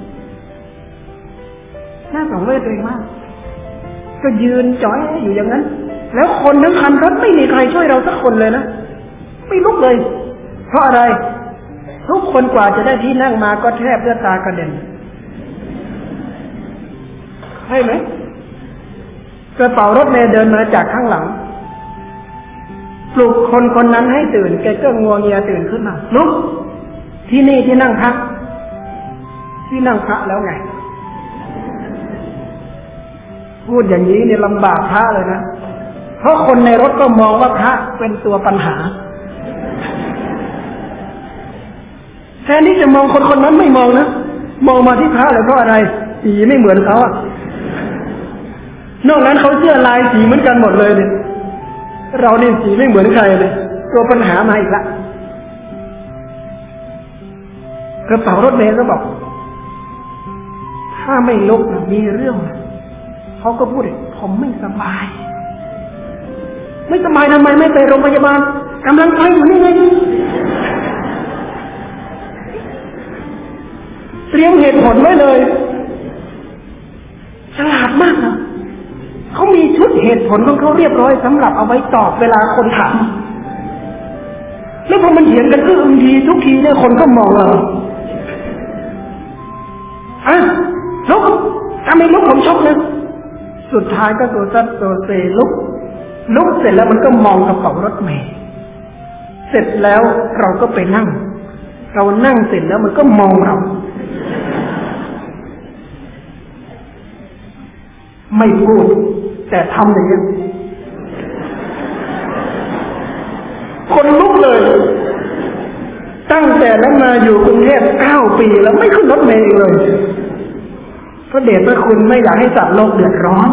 น่าสงสารตัวเองมากก็ยืนจ่อยอยู่อย่างนั้นแล้วคนทั้งคันรถไม่มีใครช่วยเราสักคนเลยนะไม่ลุกเลยเพราะอะไรทุกคนกว่าจะได้ที่นั่งมาก็แทบเลือดตากระเด็นใช่ไหมกระเป๋ารถเมล์เดินมาจากข้างหลังปลุกคนคนนั้นให้ตื่นแกก็งัวเงียตื่นขึ้นมาลุกที่นี่ที่นั่งพักที่นั่งพระแล้วไงพูดอย่างนี้เนี่ยลำบากพระเลยนะเพราะคนในรถก็มองว่าพระเป็นตัวปัญหาแทนที่จะมองคนคนนั้นไม่มองนะมองมาที่พระเลยเพราะอะไรสีไม่เหมือนเขาอะนอกนั้นเขาเสื้อลายสีเหมือนกันหมดเลยเนี่ยเราเนี่ยสีไม่เหมือนใครเลยตัวปัญหามาอีกละกระเป๋ารถเมล์ก็บอกถ้าไม่ลุกมีเรื่องเขาก็พูดผมไม่สบายไม่สบายทำไมไม่ไปโรงพยาบาลกำลังไปอยู่นี่ไงเตรียมเหตุผลไว้เลยฉลาดมากนะเขามีชุดเหตุผลของเขาเรียบร้อยสำหรับเอาไว้ตอบเวลาคนถามแล้วพอมันเถียงกันก็อึ้งทีทุกทีเนี่ยคนก็มองเราลุกถ้าไม่ลุกผมชกนะสุดท้ายก็ตัวซัดตัวเซลุกเสร็จแล้วมันก็มองกระเป๋ารถเมล์เสร็จแล้วเราก็ไปนั่งเรานั่งเสร็จแล้วมันก็มองเราไม่พูดแต่ทำอย่างนี้คนลุกเลยตั้งแต่นั้นมาอยู่กรุงเทพ9 ปีแล้วไม่ขึ้นรถเมล์เลยพระเดชพระคุณไม่อยากให้สัตว์โลกเดือดร้อน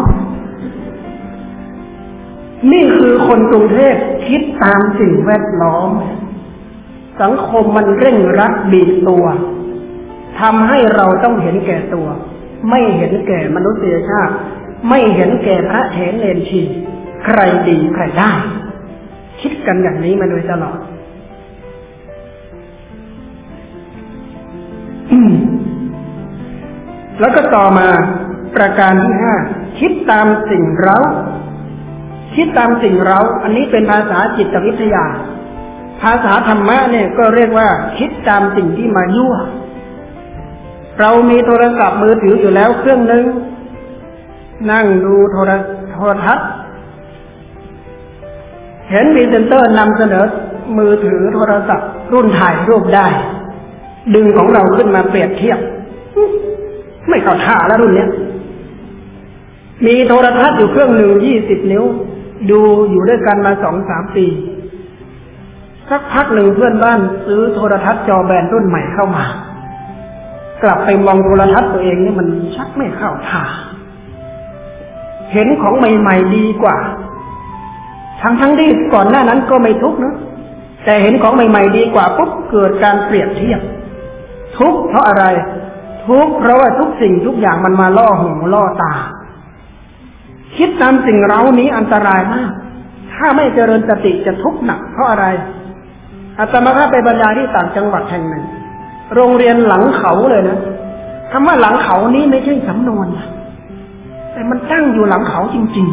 นี่คือคนกรุงเทพคิดตามสิ่งแวดล้อมสังคมมันเร่งรัดบีบตัวทำให้เราต้องเห็นแก่ตัวไม่เห็นแก่มนุษยชาติไม่เห็นแก่พระเถรเนรชีใครดีใครได้คิดกันอย่างนี้มาโดยตลอดแล้วก็ต่อมาประการที่5คิดตามสิ่งเร้าคิดตามสิ่งเร้าอันนี้เป็นภาษาจิตวิทยาภาษาธรรมะเนี่ยก็เรียกว่าคิดตามสิ่งที่มายั่วเรามีโทรศัพท์มือถืออยู่แล้วเครื่องนึงนั่งดูโทรทัศน์เห็นมีเซ็นเตอร์นำเสนอมือถือโทรศัพท์รุ่นถ่ายรูปได้ดึงของเราขึ้นมาเปรียบเทียบไม่เข้าท่าแล้วรุ่นนี้มีโทรทัศน์อยู่เครื่องหนึ่ง20 นิ้วดูอยู่ด้วยกันมา 2-3 ปีสักพักหนึ่งเพื่อนบ้านซื้อโทรทัศน์จอแบนรุ่นใหม่เข้ามากลับไปมองโทรทัศน์ตัวเองนี่มันชักไม่เข้าท่าเห็นของใหม่ๆดีกว่าทั้งที่ก่อนหน้านั้นก็ไม่ทุกข์นะแต่เห็นของใหม่ๆดีกว่าปุ๊บเกิดการเปรียบเทียบทุกข์เพราะอะไรทุกข์เพราะว่าทุกสิ่งทุกอย่างมันมาล่อหูล่อตาคิดตามสิ่งเร้านี้อันตรายมากถ้าไม่เจริญสติจะทุกข์หนักเพราะอะไรอาตมาไปบรรยายที่ต่างจังหวัดแห่งหนึ่งโรงเรียนหลังเขาเลยนะคำว่าหลังเขานี้ไม่ใช่สำนวนแต่มันตั้งอยู่หลังเขาจริง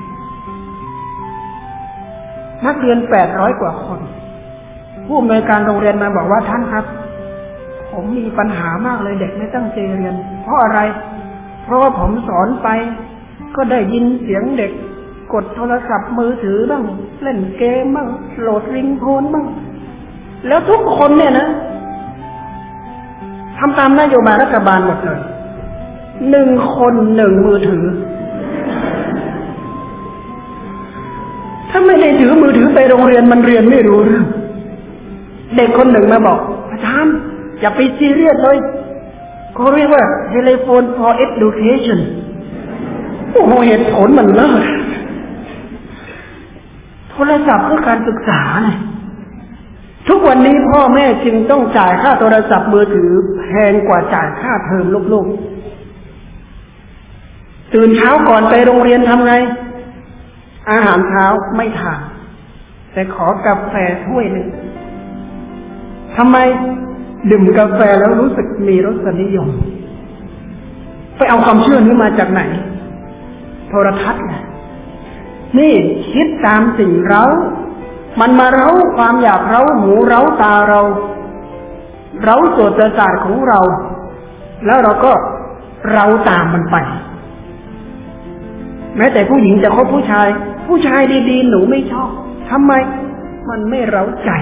ๆนักเรียน800 กว่าคนผู้อำนวยการโรงเรียนมาบอกว่าท่านครับผมมีปัญหามากเลยเด็กไม่ตั้งใจเรียนเพราะอะไรเพราะว่าผมสอนไปก็ได้ยินเสียงเด็กโกกดโทรศัพท์มือถือบ้างเล่นเกมบ้างโหลดริงโทนบ้างแล้วทุกคนเนี่ยนะทำตามนโยบายรัฐบาลหมดเลย1 คน1 มือถือถ้าไม่ได้ถือมือถือไปโรงเรียนมันเรียนไม่รู้เรื่องเด็กคนหนึ่งมาบอกอาจารย์อย่าไปซีเรียสเลยเขาเรียกว่า telephone for education โอ้โหเหตุผลมันเลิศโทรศัพท์เพื่อการศึกษาเนี่ยทุกวันนี้พ่อแม่จึงต้องจ่ายค่าโทรศัพท์มือถือแพงกว่าจ่ายค่าเทอมลูกๆตื่นเช้าก่อนไปโรงเรียนทำไงอาหารเช้าไม่ทานแต่ขอกาแฟถ้วยหนึ่งทำไมดื่มกาแฟแล้วรู้สึกมีรสนิยมไปเอาความเชื่อนี้มาจากไหนโทรทัศน์นะนี่คิดตามสิ่งเรามันมาเร้าความอยากเร้าหูเร้าตาเราเร้าโสตประสาทของเราแล้วเราก็เร้าตามมันไปแม้แต่ผู้หญิงจะคบผู้ชายดีๆหนูไม่ชอบทำไมมันไม่เร้าใจ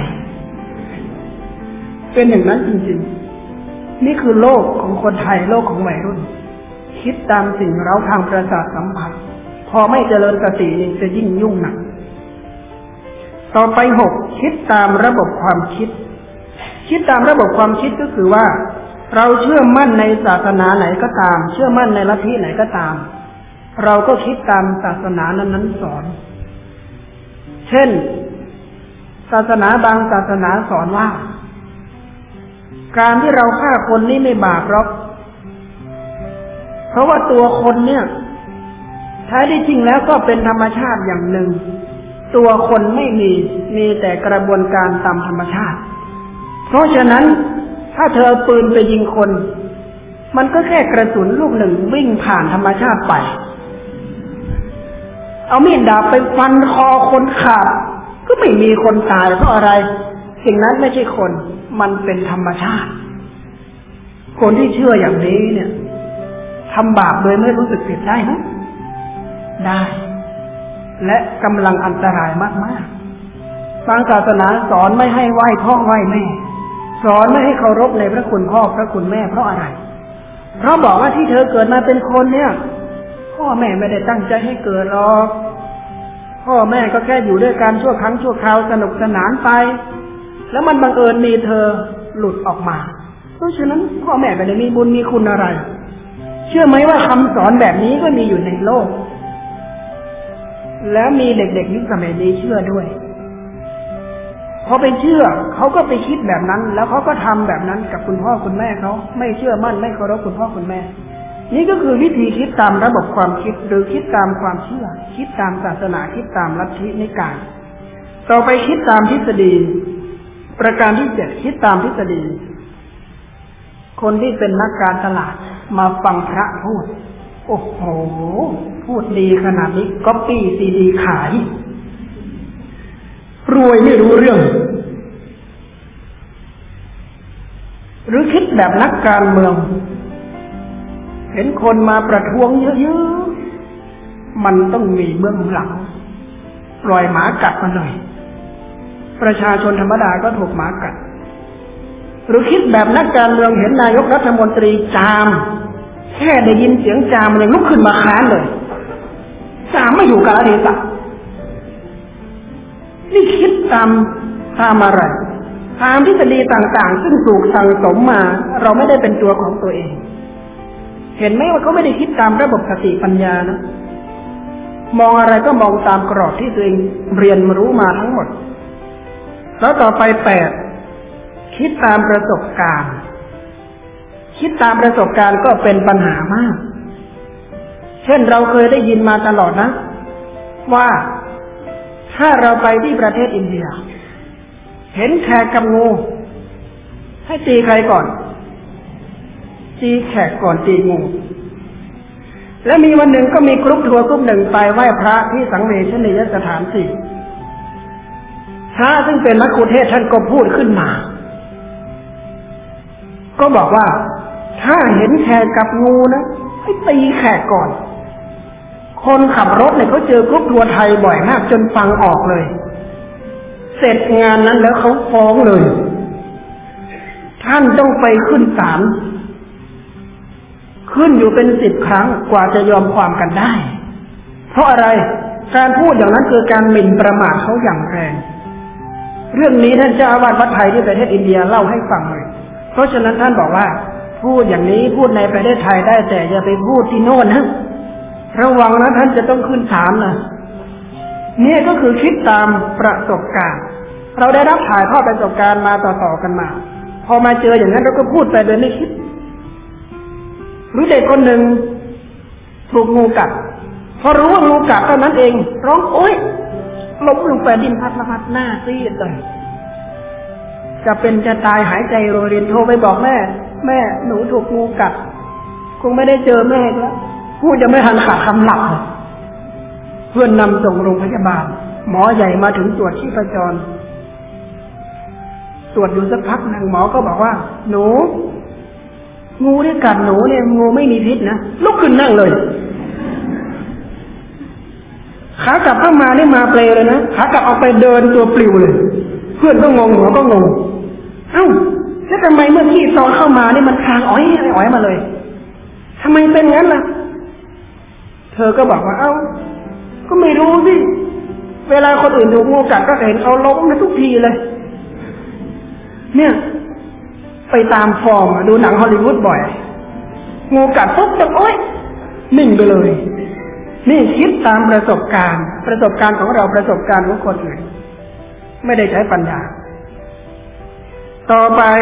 เป็นอย่างนั้นจริงๆนี่คือโลกของคนไทยโลกของวัยรุ่นคิดตามสิ่งเร้าทางประสาทสัมผัสพอไม่เจริญสตินี่จะยิ่งยุ่งหนักต่อไป6คิดตามระบบความคิดคิดตามระบบความคิดก็คือว่าเราเชื่อมั่นในศาสนาไหนก็ตามเชื่อมั่นในลัทธิไหนก็ตามเราก็คิดตามศาสนานั้นๆสอนเช่นศาสนาบางศาสนาสอนว่าการที่เราฆ่าคนนี่ไม่บาปหรอกเพราะว่าตัวคนเนี่ยแท้ที่จริงแล้วก็เป็นธรรมชาติอย่างหนึ่งตัวคนไม่มีแต่กระบวนการตามธรรมชาติเพราะฉะนั้นถ้าเธอเอาปืนไปยิงคนมันก็แค่กระสุนลูกหนึ่งวิ่งผ่านธรรมชาติไปเอามีดดาบไปฟันคอคนขาดก็ไม่มีคนตายเพราะอะไรสิ่งนั้นไม่ใช่คนมันเป็นธรรมชาติคนที่เชื่ออย่างนี้เนี่ยทำบาปโดยไม่รู้สึกผิดได้ไหมได้และกำลังอันตรายมากๆบางศาสนาสอนไม่ให้ไหว้พ่อไหว้แม่สอนไม่ให้เคารพในพระคุณพ่อพระคุณแม่เพราะอะไรเพราะบอกว่าที่เธอเกิดมาเป็นคนเนี่ยพ่อแม่ไม่ได้ตั้งใจให้เกิดหรอกพ่อแม่ก็แค่อยู่ด้วยกันชั่วครั้งชั่วคราวสนุกสนานไปแล้วมันบังเอิญมีเธอหลุดออกมาเพราะฉะนั้นพ่อแม่ไม่ได้มีบุญมีคุณอะไรเชื่อไหมว่าคำสอนแบบนี้ก็มีอยู่ในโลกแล้วมีเด็กๆยุคสมัยนี้เชื่อด้วยพอไปเชื่อเขาก็ไปคิดแบบนั้นแล้วเขาก็ทำแบบนั้นกับคุณพ่อคุณแม่เขาไม่เชื่อมั่นไม่เคารพคุณพ่อคุณแม่นี่ก็คือวิธีคิดตามระบบความคิดหรือคิดตามความเชื่อคิดตามศาสนาคิดตามลัทธินิกายต่อไปคิดตามทฤษฎีประการที่7คิดตามทฤษฎีคนที่เป็นนักการตลาดมาฟังพระพูดโอ้โหพูดดีขนาดนี้ก๊อปปี้ซีดีขายรวยไม่รู้เรื่องหรือคิดแบบนักการเมืองเห็นคนมาประท้วงเยอะๆมันต้องมีเบื้องหลังปล่อยหมากัดมาหน่อยประชาชนธรรมดาก็ถูกหมากัดหรือคิดแบบนักการเมืองเห็นนายกรัฐมนตรีจามแค่ได้ยินเสียงจามมันยังลุกขึ้นมาค้านเลยจามไม่อยู่กับอดีตนี่คิดตามอะไรตามทฤษฎีต่างๆซึ่งถูกสั่งสมมาเราไม่ได้เป็นตัวของตัวเองเห็นไหมว่าเขาไม่ได้คิดตามระบบสติปัญญานะมองอะไรก็มองตามกรอบที่ตัวเองเรียนรู้มาทั้งหมดแล้วต่อไป8คิดตามประสบการณ์คิดตามประสบการณ์ก็เป็นปัญหามากเช่นเราเคยได้ยินมาตลอดนะว่าถ้าเราไปที่ประเทศอินเดียเห็นแขกกับงูให้ตีใครก่อนตีแขกก่อนตีงูและมีวันหนึ่งก็มีกรุ๊ปทัวร์กรุ๊ปหนึ่งไปไหว้พระที่สังเวชนียสถาน4พระซึ่งเป็นมัคคุเทศก์ท่านก็พูดขึ้นมาก็บอกว่าถ้าเห็นแขกกับงูนะให้ตีแขกก่อนคนขับรถเนี่ยเขาเจอกรุ๊ปทัวร์ไทยบ่อยมากจนฟังออกเลยเสร็จงานนั้นแล้วเขาฟ้องเลยท่านต้องไปขึ้นศาลขึ้นอยู่เป็น10 ครั้งกว่าจะยอมความกันได้เพราะอะไรการพูดอย่างนั้นคือการหมิ่นประมาทเขาอย่างแรงเรื่องนี้ท่านเจ้าอาวาสวัดไทยที่ประเทศอินเดียเล่าให้ฟังเลยเพราะฉะนั้นท่านบอกว่าพูดอย่างนี้พูดในประเทศไทยได้แต่อย่าไปพูดที่โน่นนะระวังนะท่านจะต้องขึ้นศาลนะนี่ก็คือคิดตามประสบการณ์เราได้รับถ่ายทอดประสบการณ์มาต่อๆกันมาพอมาเจออย่างนั้นเราก็พูดไปโดยไม่คิดหรือเด็กคนหนึ่งถูกงูกัดพอรู้ว่างูกัดเท่านั้นเองร้องโอ๊ยล้มลงไปดินพัดละพัดหน้าซีดเลยจะเป็นจะตายหายใจโรยรินโทรไปบอกแม่หนูถูกงูกัดคงไม่ได้เจอแม่แล้วพูดยังไม่ทันขาดคำหลับเพื่อนนำส่งโรงพยาบาลหมอใหญ่มาถึงตรวจชีพจรตรวจอยู่สักพักหนึ่งหมอก็บอกว่าหนูงูที่กัดหนูเนี่ยงูไม่มีพิษนะลุกขึ้นนั่งเลยขากลับเข้ามานี่มาเปลเลยนะขากลับออกไปเดินตัวปลิวเลยเพื่อนก็งงหมอก็งงเอ้าแล้วทำไมเมื่อกี้ตอนเข้ามานี่มันคางอ้อยมาเลยทำไมเป็นงั้นล่ะเธอก็บอกว่าเอ้าก็ไม่รู้สิเวลาคนอื่นถูกงูกัดก็เห็นเขาล้มกันทุกทีเลยเนี่ยไปตามฟอร์มดูหนังฮอลลีวูดบ่อยงูกัดปุ๊บจะโอ๊ยนิ่งไปเลยนี่คิดตามประสบการณ์ของเราประสบการณ์ของคนอื่นไม่ได้ใช้ปัญญาต่อไป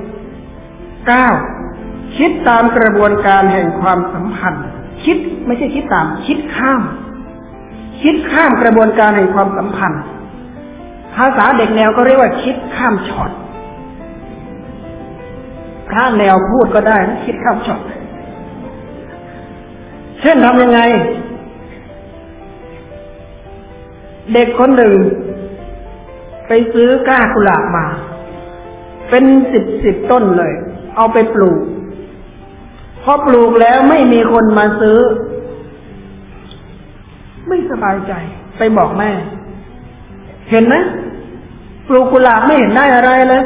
9คิดตามกระบวนการแห่งความสัมพันธ์คิดไม่ใช่คิดตามคิดข้ามกระบวนการแห่งความสัมพันธ์ภาษาเด็กแนวก็เรียกว่าคิดข้ามช็อตถ้าแนวพูดก็ได้นะคิดข้ามช็อตเช่นทำยังไงเด็กคนหนึ่งไปซื้อก้ากุหลาบมาเป็น10ต้นเลยเอาไปปลูกพอปลูกแล้วไม่มีคนมาซื้อไม่สบายใจไปบอกแม่เห็นไหมปลูกกุหลาบไม่เห็นได้อะไรเลย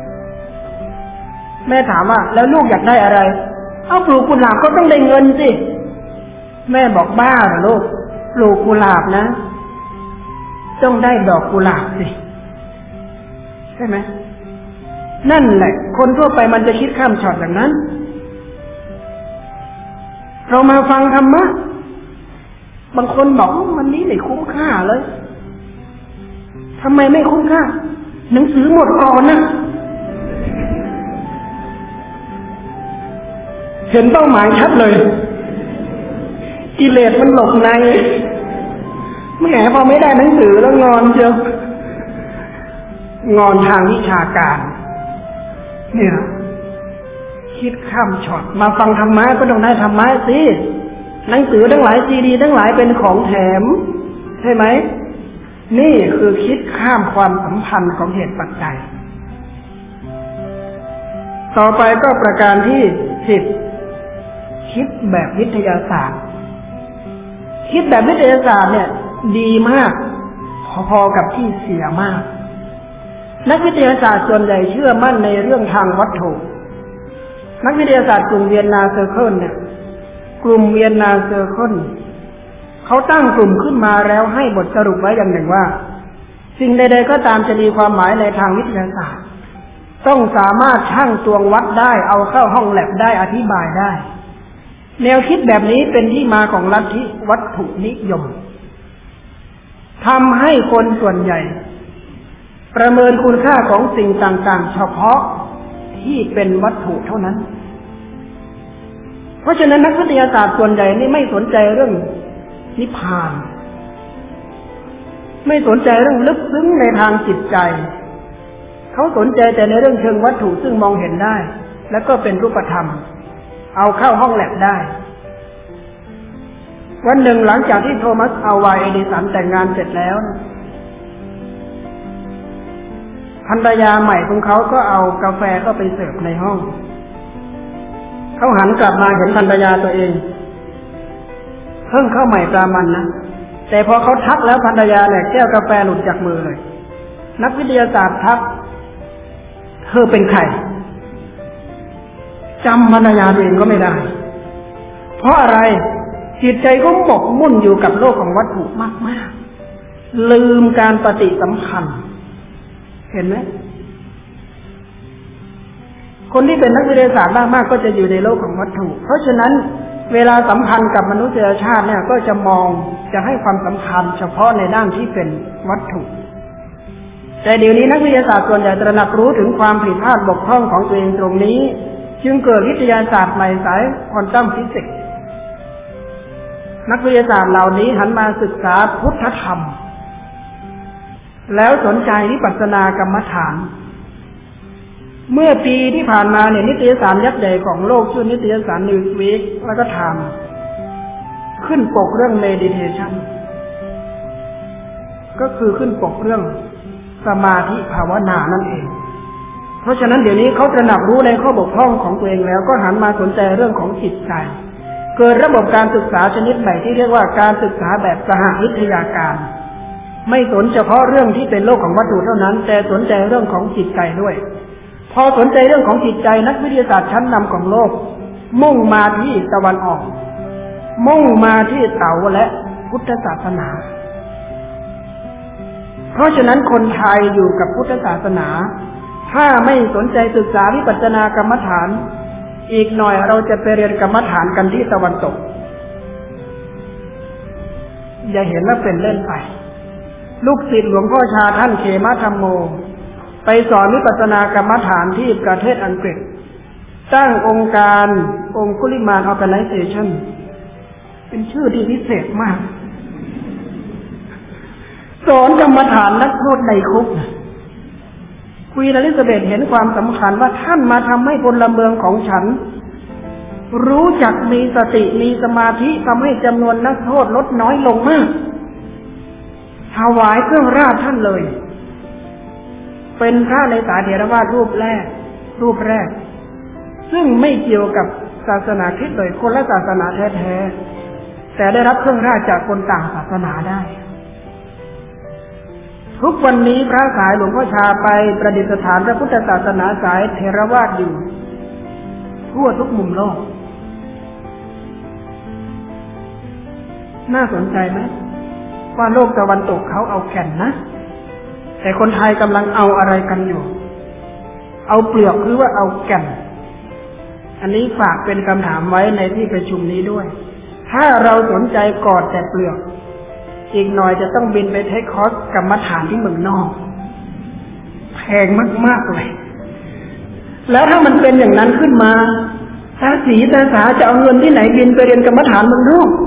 แม่ถามว่าแล้วลูกอยากได้อะไรเอาปลูกกุหลาบก็ต้องได้เงินสิแม่บอกบ้าเหรอลูกปลูกกุหลาบนะต้องได้ดอกกุหลาบสิใช่ไหมนั่นแหละคนทั่วไปมันจะคิดข้ามช็อตอย่างนั้นเรามาฟังธรรมะบางคนบอกวันนี้ไม่คุ้มค่าเลยทำไมไม่คุ้มค่าหนังสือหมดก่อนนะเห็นเป้าหมายชัดเลยกิเลสมันหลบในไม่แหมพอไม่ได้หนังสือแล้วงอนเชียวงอนทางวิชาการเนี่ยคิดข้ามช็อตมาฟังธรรมะก็ต้องได้ธรรมะสิหนังสือทั้งหลายซีดีทั้งหลายเป็นของแถมใช่ไหมนี่คือคิดข้ามความสัมพันธ์ของเหตุปัจจัยต่อไปก็ประการที่10คิดแบบวิทยาศาสตร์คิดแบบวิทยาศาสตร์เนี่ยดีมากพอๆกับที่เสียมากนักวิทยาศาสตร์ส่วนใหญ่เชื่อมั่นในเรื่องทางวัตถุนักวิทยาศาสตร์กลุ่มเวียนนาเซอร์เคิลเนี่ยกลุ่มเวียนนาเซอร์เคิลเขาตั้งกลุ่มขึ้นมาแล้วให้บทสรุปไว้อย่างหนึ่งว่าสิ่งใดๆก็ตามจะมีความหมายในทางวิทยาศาสตร์ต้องสามารถชั่งตวงวัดได้เอาเข้าห้องแลบได้อธิบายได้แนวคิดแบบนี้เป็นที่มาของลัทธิวัตถุนิยมทำให้คนส่วนใหญ่ประเมินคุณค่าของสิ่งต่างๆเฉพาะที่เป็นวัตถุเท่านั้นเพราะฉะนั้นนักวิทยาศาสตร์ส่วนใหญ่นี่ไม่สนใจเรื่องนิพพานไม่สนใจเรื่องลึกซึ้งในทางจิตใจเขาสนใจแต่ในเรื่องเชิงวัตถุซึ่งมองเห็นได้และก็เป็นรูปธรรมเอาเข้าห้องแลบได้วันหนึ่งหลังจากที่โทมัสอัลวาเอดิสันแต่งงานเสร็จแล้วภรรยาใหม่ของเขาก็เอากาแฟเข้าไปเสิร์ฟในห้องเขาหันกลับมาเห็นภรรยาตัวเองเพิ่งเข้าใหม่ปลามันนะแต่พอเขาทักแล้วภรรยาเนี่ยแก้วกาแฟหลุดจากมือเลยนักวิทยาศาสตร์ทักเธอเป็นใครจำภรรยาตัวเองก็ไม่ได้เพราะอะไรจิตใจเขาหมกมุ่นอยู่กับโลกของวัตถุมากๆลืมการปฏิสัมพันธ์เห็นไหมคนที่เป็นนักวิทยาศาสตร์มากๆก็จะอยู่ในโลกของวัตถุเพราะฉะนั้นเวลาสัมพันธ์กับมนุษยชาติเนี่ยก็จะมองจะให้ความสำคัญเฉพาะในด้านที่เป็นวัตถุแต่เดี๋ยวนี้นักวิทยาศาสตร์ส่วนใหญ่ตระหนักรู้ถึงความผิดพลาดบกพร่องของตัวเองตรงนี้จึงเกิดวิทยาศาสตร์ใหม่สายควอนตัมฟิสิกส์นักวิทยาศาสตร์เหล่านี้หันมาศึกษาพุทธธรรมแล้วสนใจวิปัสสนากรรมฐานเมื่อปีที่ผ่านมาเนี่ยนิตยสารยักษ์ใหญ่ของโลกชื่อนิตยสาร Newsweek แล้วก็ทำขึ้นปกเรื่อง meditation ก็คือขึ้นปกเรื่องสมาธิภาวนานั่นเองเพราะฉะนั้นเดี๋ยวนี้เขาตระหนักรู้ในข้อบกพร่องของตัวเองแล้วก็หันมาสนใจเรื่องของจิตใจเกิดระบบการศึกษาชนิดใหม่ที่เรียกว่าการศึกษาแบบสหวิทยาการไม่สนเฉพาะเรื่องที่เป็นโลกของวัตถุเท่านั้นแต่สนใจเรื่องของจิตใจด้วยพอสนใจเรื่องของจิตใจนักวิทยาศาสตร์ชั้นนำของโลกมุ่งมาที่ตะวันออกมุ่งมาที่เต๋าและพุทธศาสนาเพราะฉะนั้นคนไทยอยู่กับพุทธศาสนาถ้าไม่สนใจศึกษาวิปัสสนากรรมฐานอีกหน่อยเราจะไปเรียนกรรมฐานกันที่ตะวันตกอย่าเห็นว่าเป็นเล่นไปลูกศิษย์หลวงพ่อชาท่านเขมธรรมโมไปสอนวิปัสสนากรรมฐานที่ประเทศอังกฤษตั้งองค์การองคุลิมานออร์แกไนเซชั่นเป็นชื่อที่พิเศษมากสอนกรรมฐานนักโทษในคุกควีนอลิซาเบธเห็นความสำคัญว่าท่านมาทำให้พลเมืองของฉันรู้จักมีสติมีสมาธิทำให้จำนวนนักโทษลดน้อยลงมากถวายเครื่องราชท่านเลยเป็นพระในสายเถรวาทรูปแรกซึ่งไม่เกี่ยวกับศาสนาคริสต์เลยคนละศาสนาแท้ๆแต่ได้รับเครื่องราชจากคนต่างศาสนาได้ทุกวันนี้พระสายหลวงพ่อชาไปประดิษฐานพระพุทธศาสนาสายเถรวาทอยู่ทั่วทุกมุมโลกน่าสนใจไหมว่าโลกตะวันตกเขาเอาแก่นนะแต่คนไทยกำลังเอาอะไรกันอยู่เอาเปลือกหรือว่าเอาแก่นอันนี้ฝากเป็นคำถามไว้ในที่ประชุมนี้ด้วยถ้าเราสนใจกอดแต่เปลือกอีกหน่อยจะต้องบินไปเทคคอร์สกรรมฐานที่เมืองนอกแพงมากๆเลยแล้วถ้ามันเป็นอย่างนั้นขึ้นมาตาสีตาสาจะเอาเงินที่ไหนบินไปเรียนกรรมฐานเมืองนอก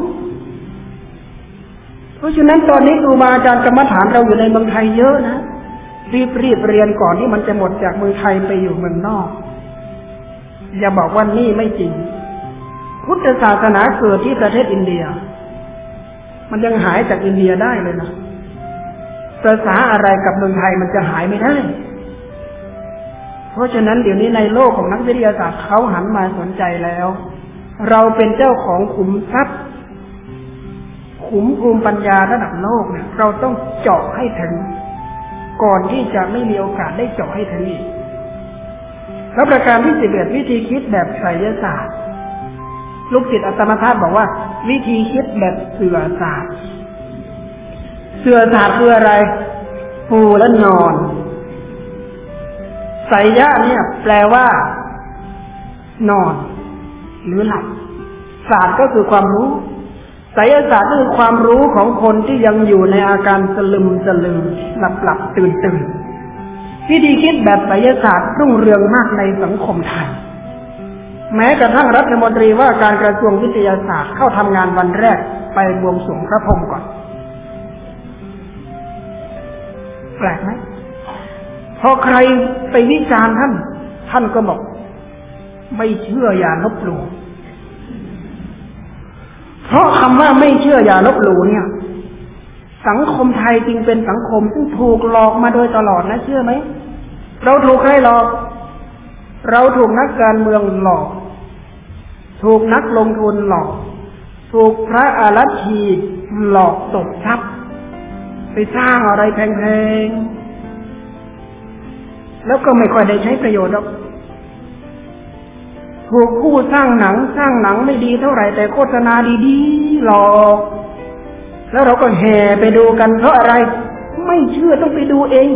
เพราะฉะนั้นตอนนี้ครูบาอาจารย์กรรมฐานเราอยู่ในเมืองไทยเยอะนะรีบเรียนก่อนที่มันจะหมดจากเมืองไทยไปอยู่เมืองนอกอย่าบอกว่านี่ไม่จริงพุทธศาสนาเกิดที่ประเทศอินเดียมันยังหายจากอินเดียได้เลยนะภาษาอะไรกับเมืองไทยมันจะหายไม่ได้เพราะฉะนั้นเดี๋ยวนี้ในโลกของนักวิทยาศาสตร์เขาหันมาสนใจแล้วเราเป็นเจ้าของขุมทรัพย์ขุมภูมิปัญญาระดับโลกเนี่ยเราต้องเจาะให้ถึงก่อนที่จะไม่มีโอกาสได้เจาะให้ถึงอีกแล้วประการที่11วิธีคิดแบบไสยศาสตร์ลูกศิษย์อัตมภาพบอกว่าวิธีคิดแบบเสือศาสตร์เสือศาสตร์คืออะไรปูและนอนไสยะเนี่ยแปลว่านอนหรือหลับศาสตร์ก็คือความรู้ไสยศาสตร์คือความรู้ของคนที่ยังอยู่ในอาการสลึมหลับตื่นวิธีคิดแบบไสยศาสตร์รุ่งเรืองมากในสังคมไทยแม้กระทั่งรัฐมนตรีว่าการกระทรวงวิทยาศาสตร์เข้าทำงานวันแรกไปบวงสรวงพระพรหมก่อนแปลกไหมพอใครไปวิจารณ์ท่านก็บอกไม่เชื่ออย่าลบหลู่เพราะคำว่าไม่เชื่ออย่าลบหลู่เนี่ยสังคมไทยจึงเป็นสังคมซึ่งถูกหลอกมาโดยตลอดนะเชื่อไหมเราถูกใครหลอกเราถูกนักการเมืองหลอกถูกนักลงทุนหลอกถูกพระอารัชชีหลอกตบทรัพย์ไปสร้างอะไรแพงๆแล้วก็ไม่ค่อยได้ใช้ประโยชน์หรอกถูกผู้สร้างหนังไม่ดีเท่าไหร่แต่โฆษณาดีๆหลอกแล้วเราก็แห่ไปดูกันเพราะอะไรไม่เชื่อต้องไปดูเอง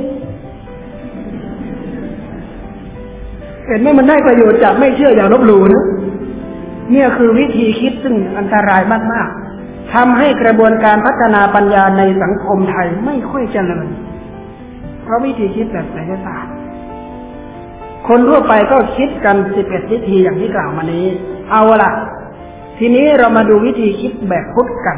เห็นไหมมันได้ประโยชน์จากไม่เชื่ออย่าลบหลู่นะเนี่ยคือวิธีคิดซึ่งอันตรายมากๆทำให้กระบวนการพัฒนาปัญญาในสังคมไทยไม่ค่อยเจริญเพราะวิธีคิดแบบไสยศาสตร์คนทั่วไปก็คิดกัน11วิธีอย่างที่กล่าวมานี้เอาล่ะทีนี้เรามาดูวิธีคิดแบบพุทธกัน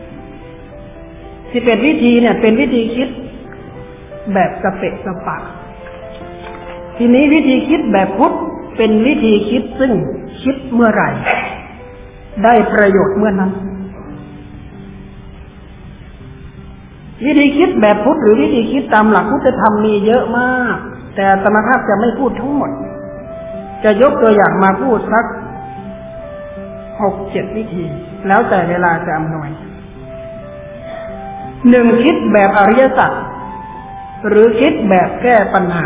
11วิธีเนี่ยเป็นวิธีคิดแบบสเปะสปะทีนี้วิธีคิดแบบพุทธเป็นวิธีคิดซึ่งคิดเมื่อไหร่ได้ประโยชน์เมื่อนั้นวิธีคิดแบบพุทธหรือวิธีคิดตามหลักพุทธธรรมมีเยอะมากแต่อาตมาภาพจะไม่พูดทั้งหมดจะยกตัวอย่างมาพูดสัก 6-7 วิธีแล้วแต่เวลาจะอำนวย 1. คิดแบบอริยสัจหรือคิดแบบแก้ปัญหา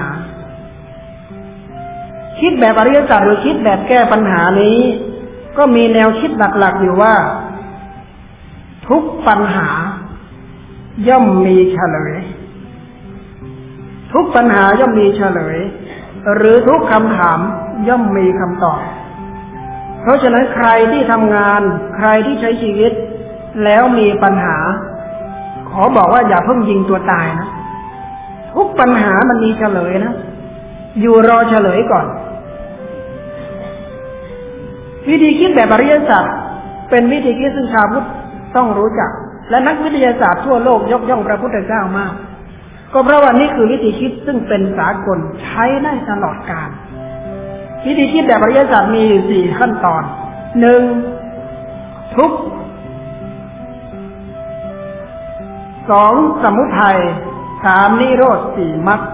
คิดแบบอริยสัจหรือคิดแบบแก้ปัญหานี้ก็มีแนวคิดหลักๆอยู่ว่าทุกปัญหาย่อมมีเฉลยทุกปัญหาย่อมมีเฉลยหรือทุกคำถามย่อมมีคำตอบเพราะฉะนั้นใครที่ทำงานใครที่ใช้ชีวิตแล้วมีปัญหาขอบอกว่าอย่าเพิ่งยิงตัวตายนะทุกปัญหามันมีเฉลยนะอยู่รอเฉลยก่อนวิธีคิดแบบอริยสัจเป็นวิธีคิดซึ่งชาวพุทธต้องรู้จักและนักวิทยาศาสตร์ทั่วโลกยกย่องพระพุทธเจ้ามากก็เพราะว่านี่คือวิธีคิดซึ่งเป็นสากลใช้ได้ตลอดกาลวิธีคิดแบบอริยสัจมีอยู่4ขั้นตอน 1. ทุกข์ 2. สมุทัย 3. นิโรธ 4. มรรค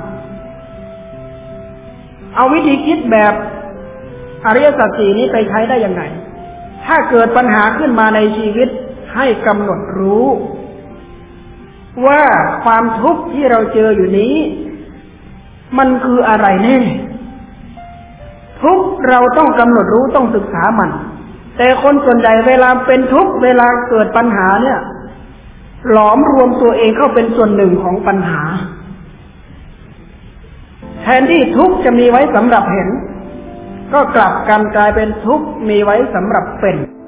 เอาวิธีคิดแบบอริยสัจ4นี้ไปใช้ได้ยังไงถ้าเกิดปัญหาขึ้นมาในชีวิตให้กำหนดรู้ว่าความทุกข์ที่เราเจออยู่นี้มันคืออะไรแน่ทุกข์เราต้องกำหนดรู้ต้องศึกษามันแต่คนส่วนใหญ่เวลาเป็นทุกข์เวลาเกิดปัญหาเนี่ยหลอมรวมตัวเองเข้าเป็นส่วนหนึ่งของปัญหาแทนที่ทุกข์จะมีไว้สำหรับเห็นก็กลับกันกลายเป็นทุกข์มีไว้สำหรับเป็น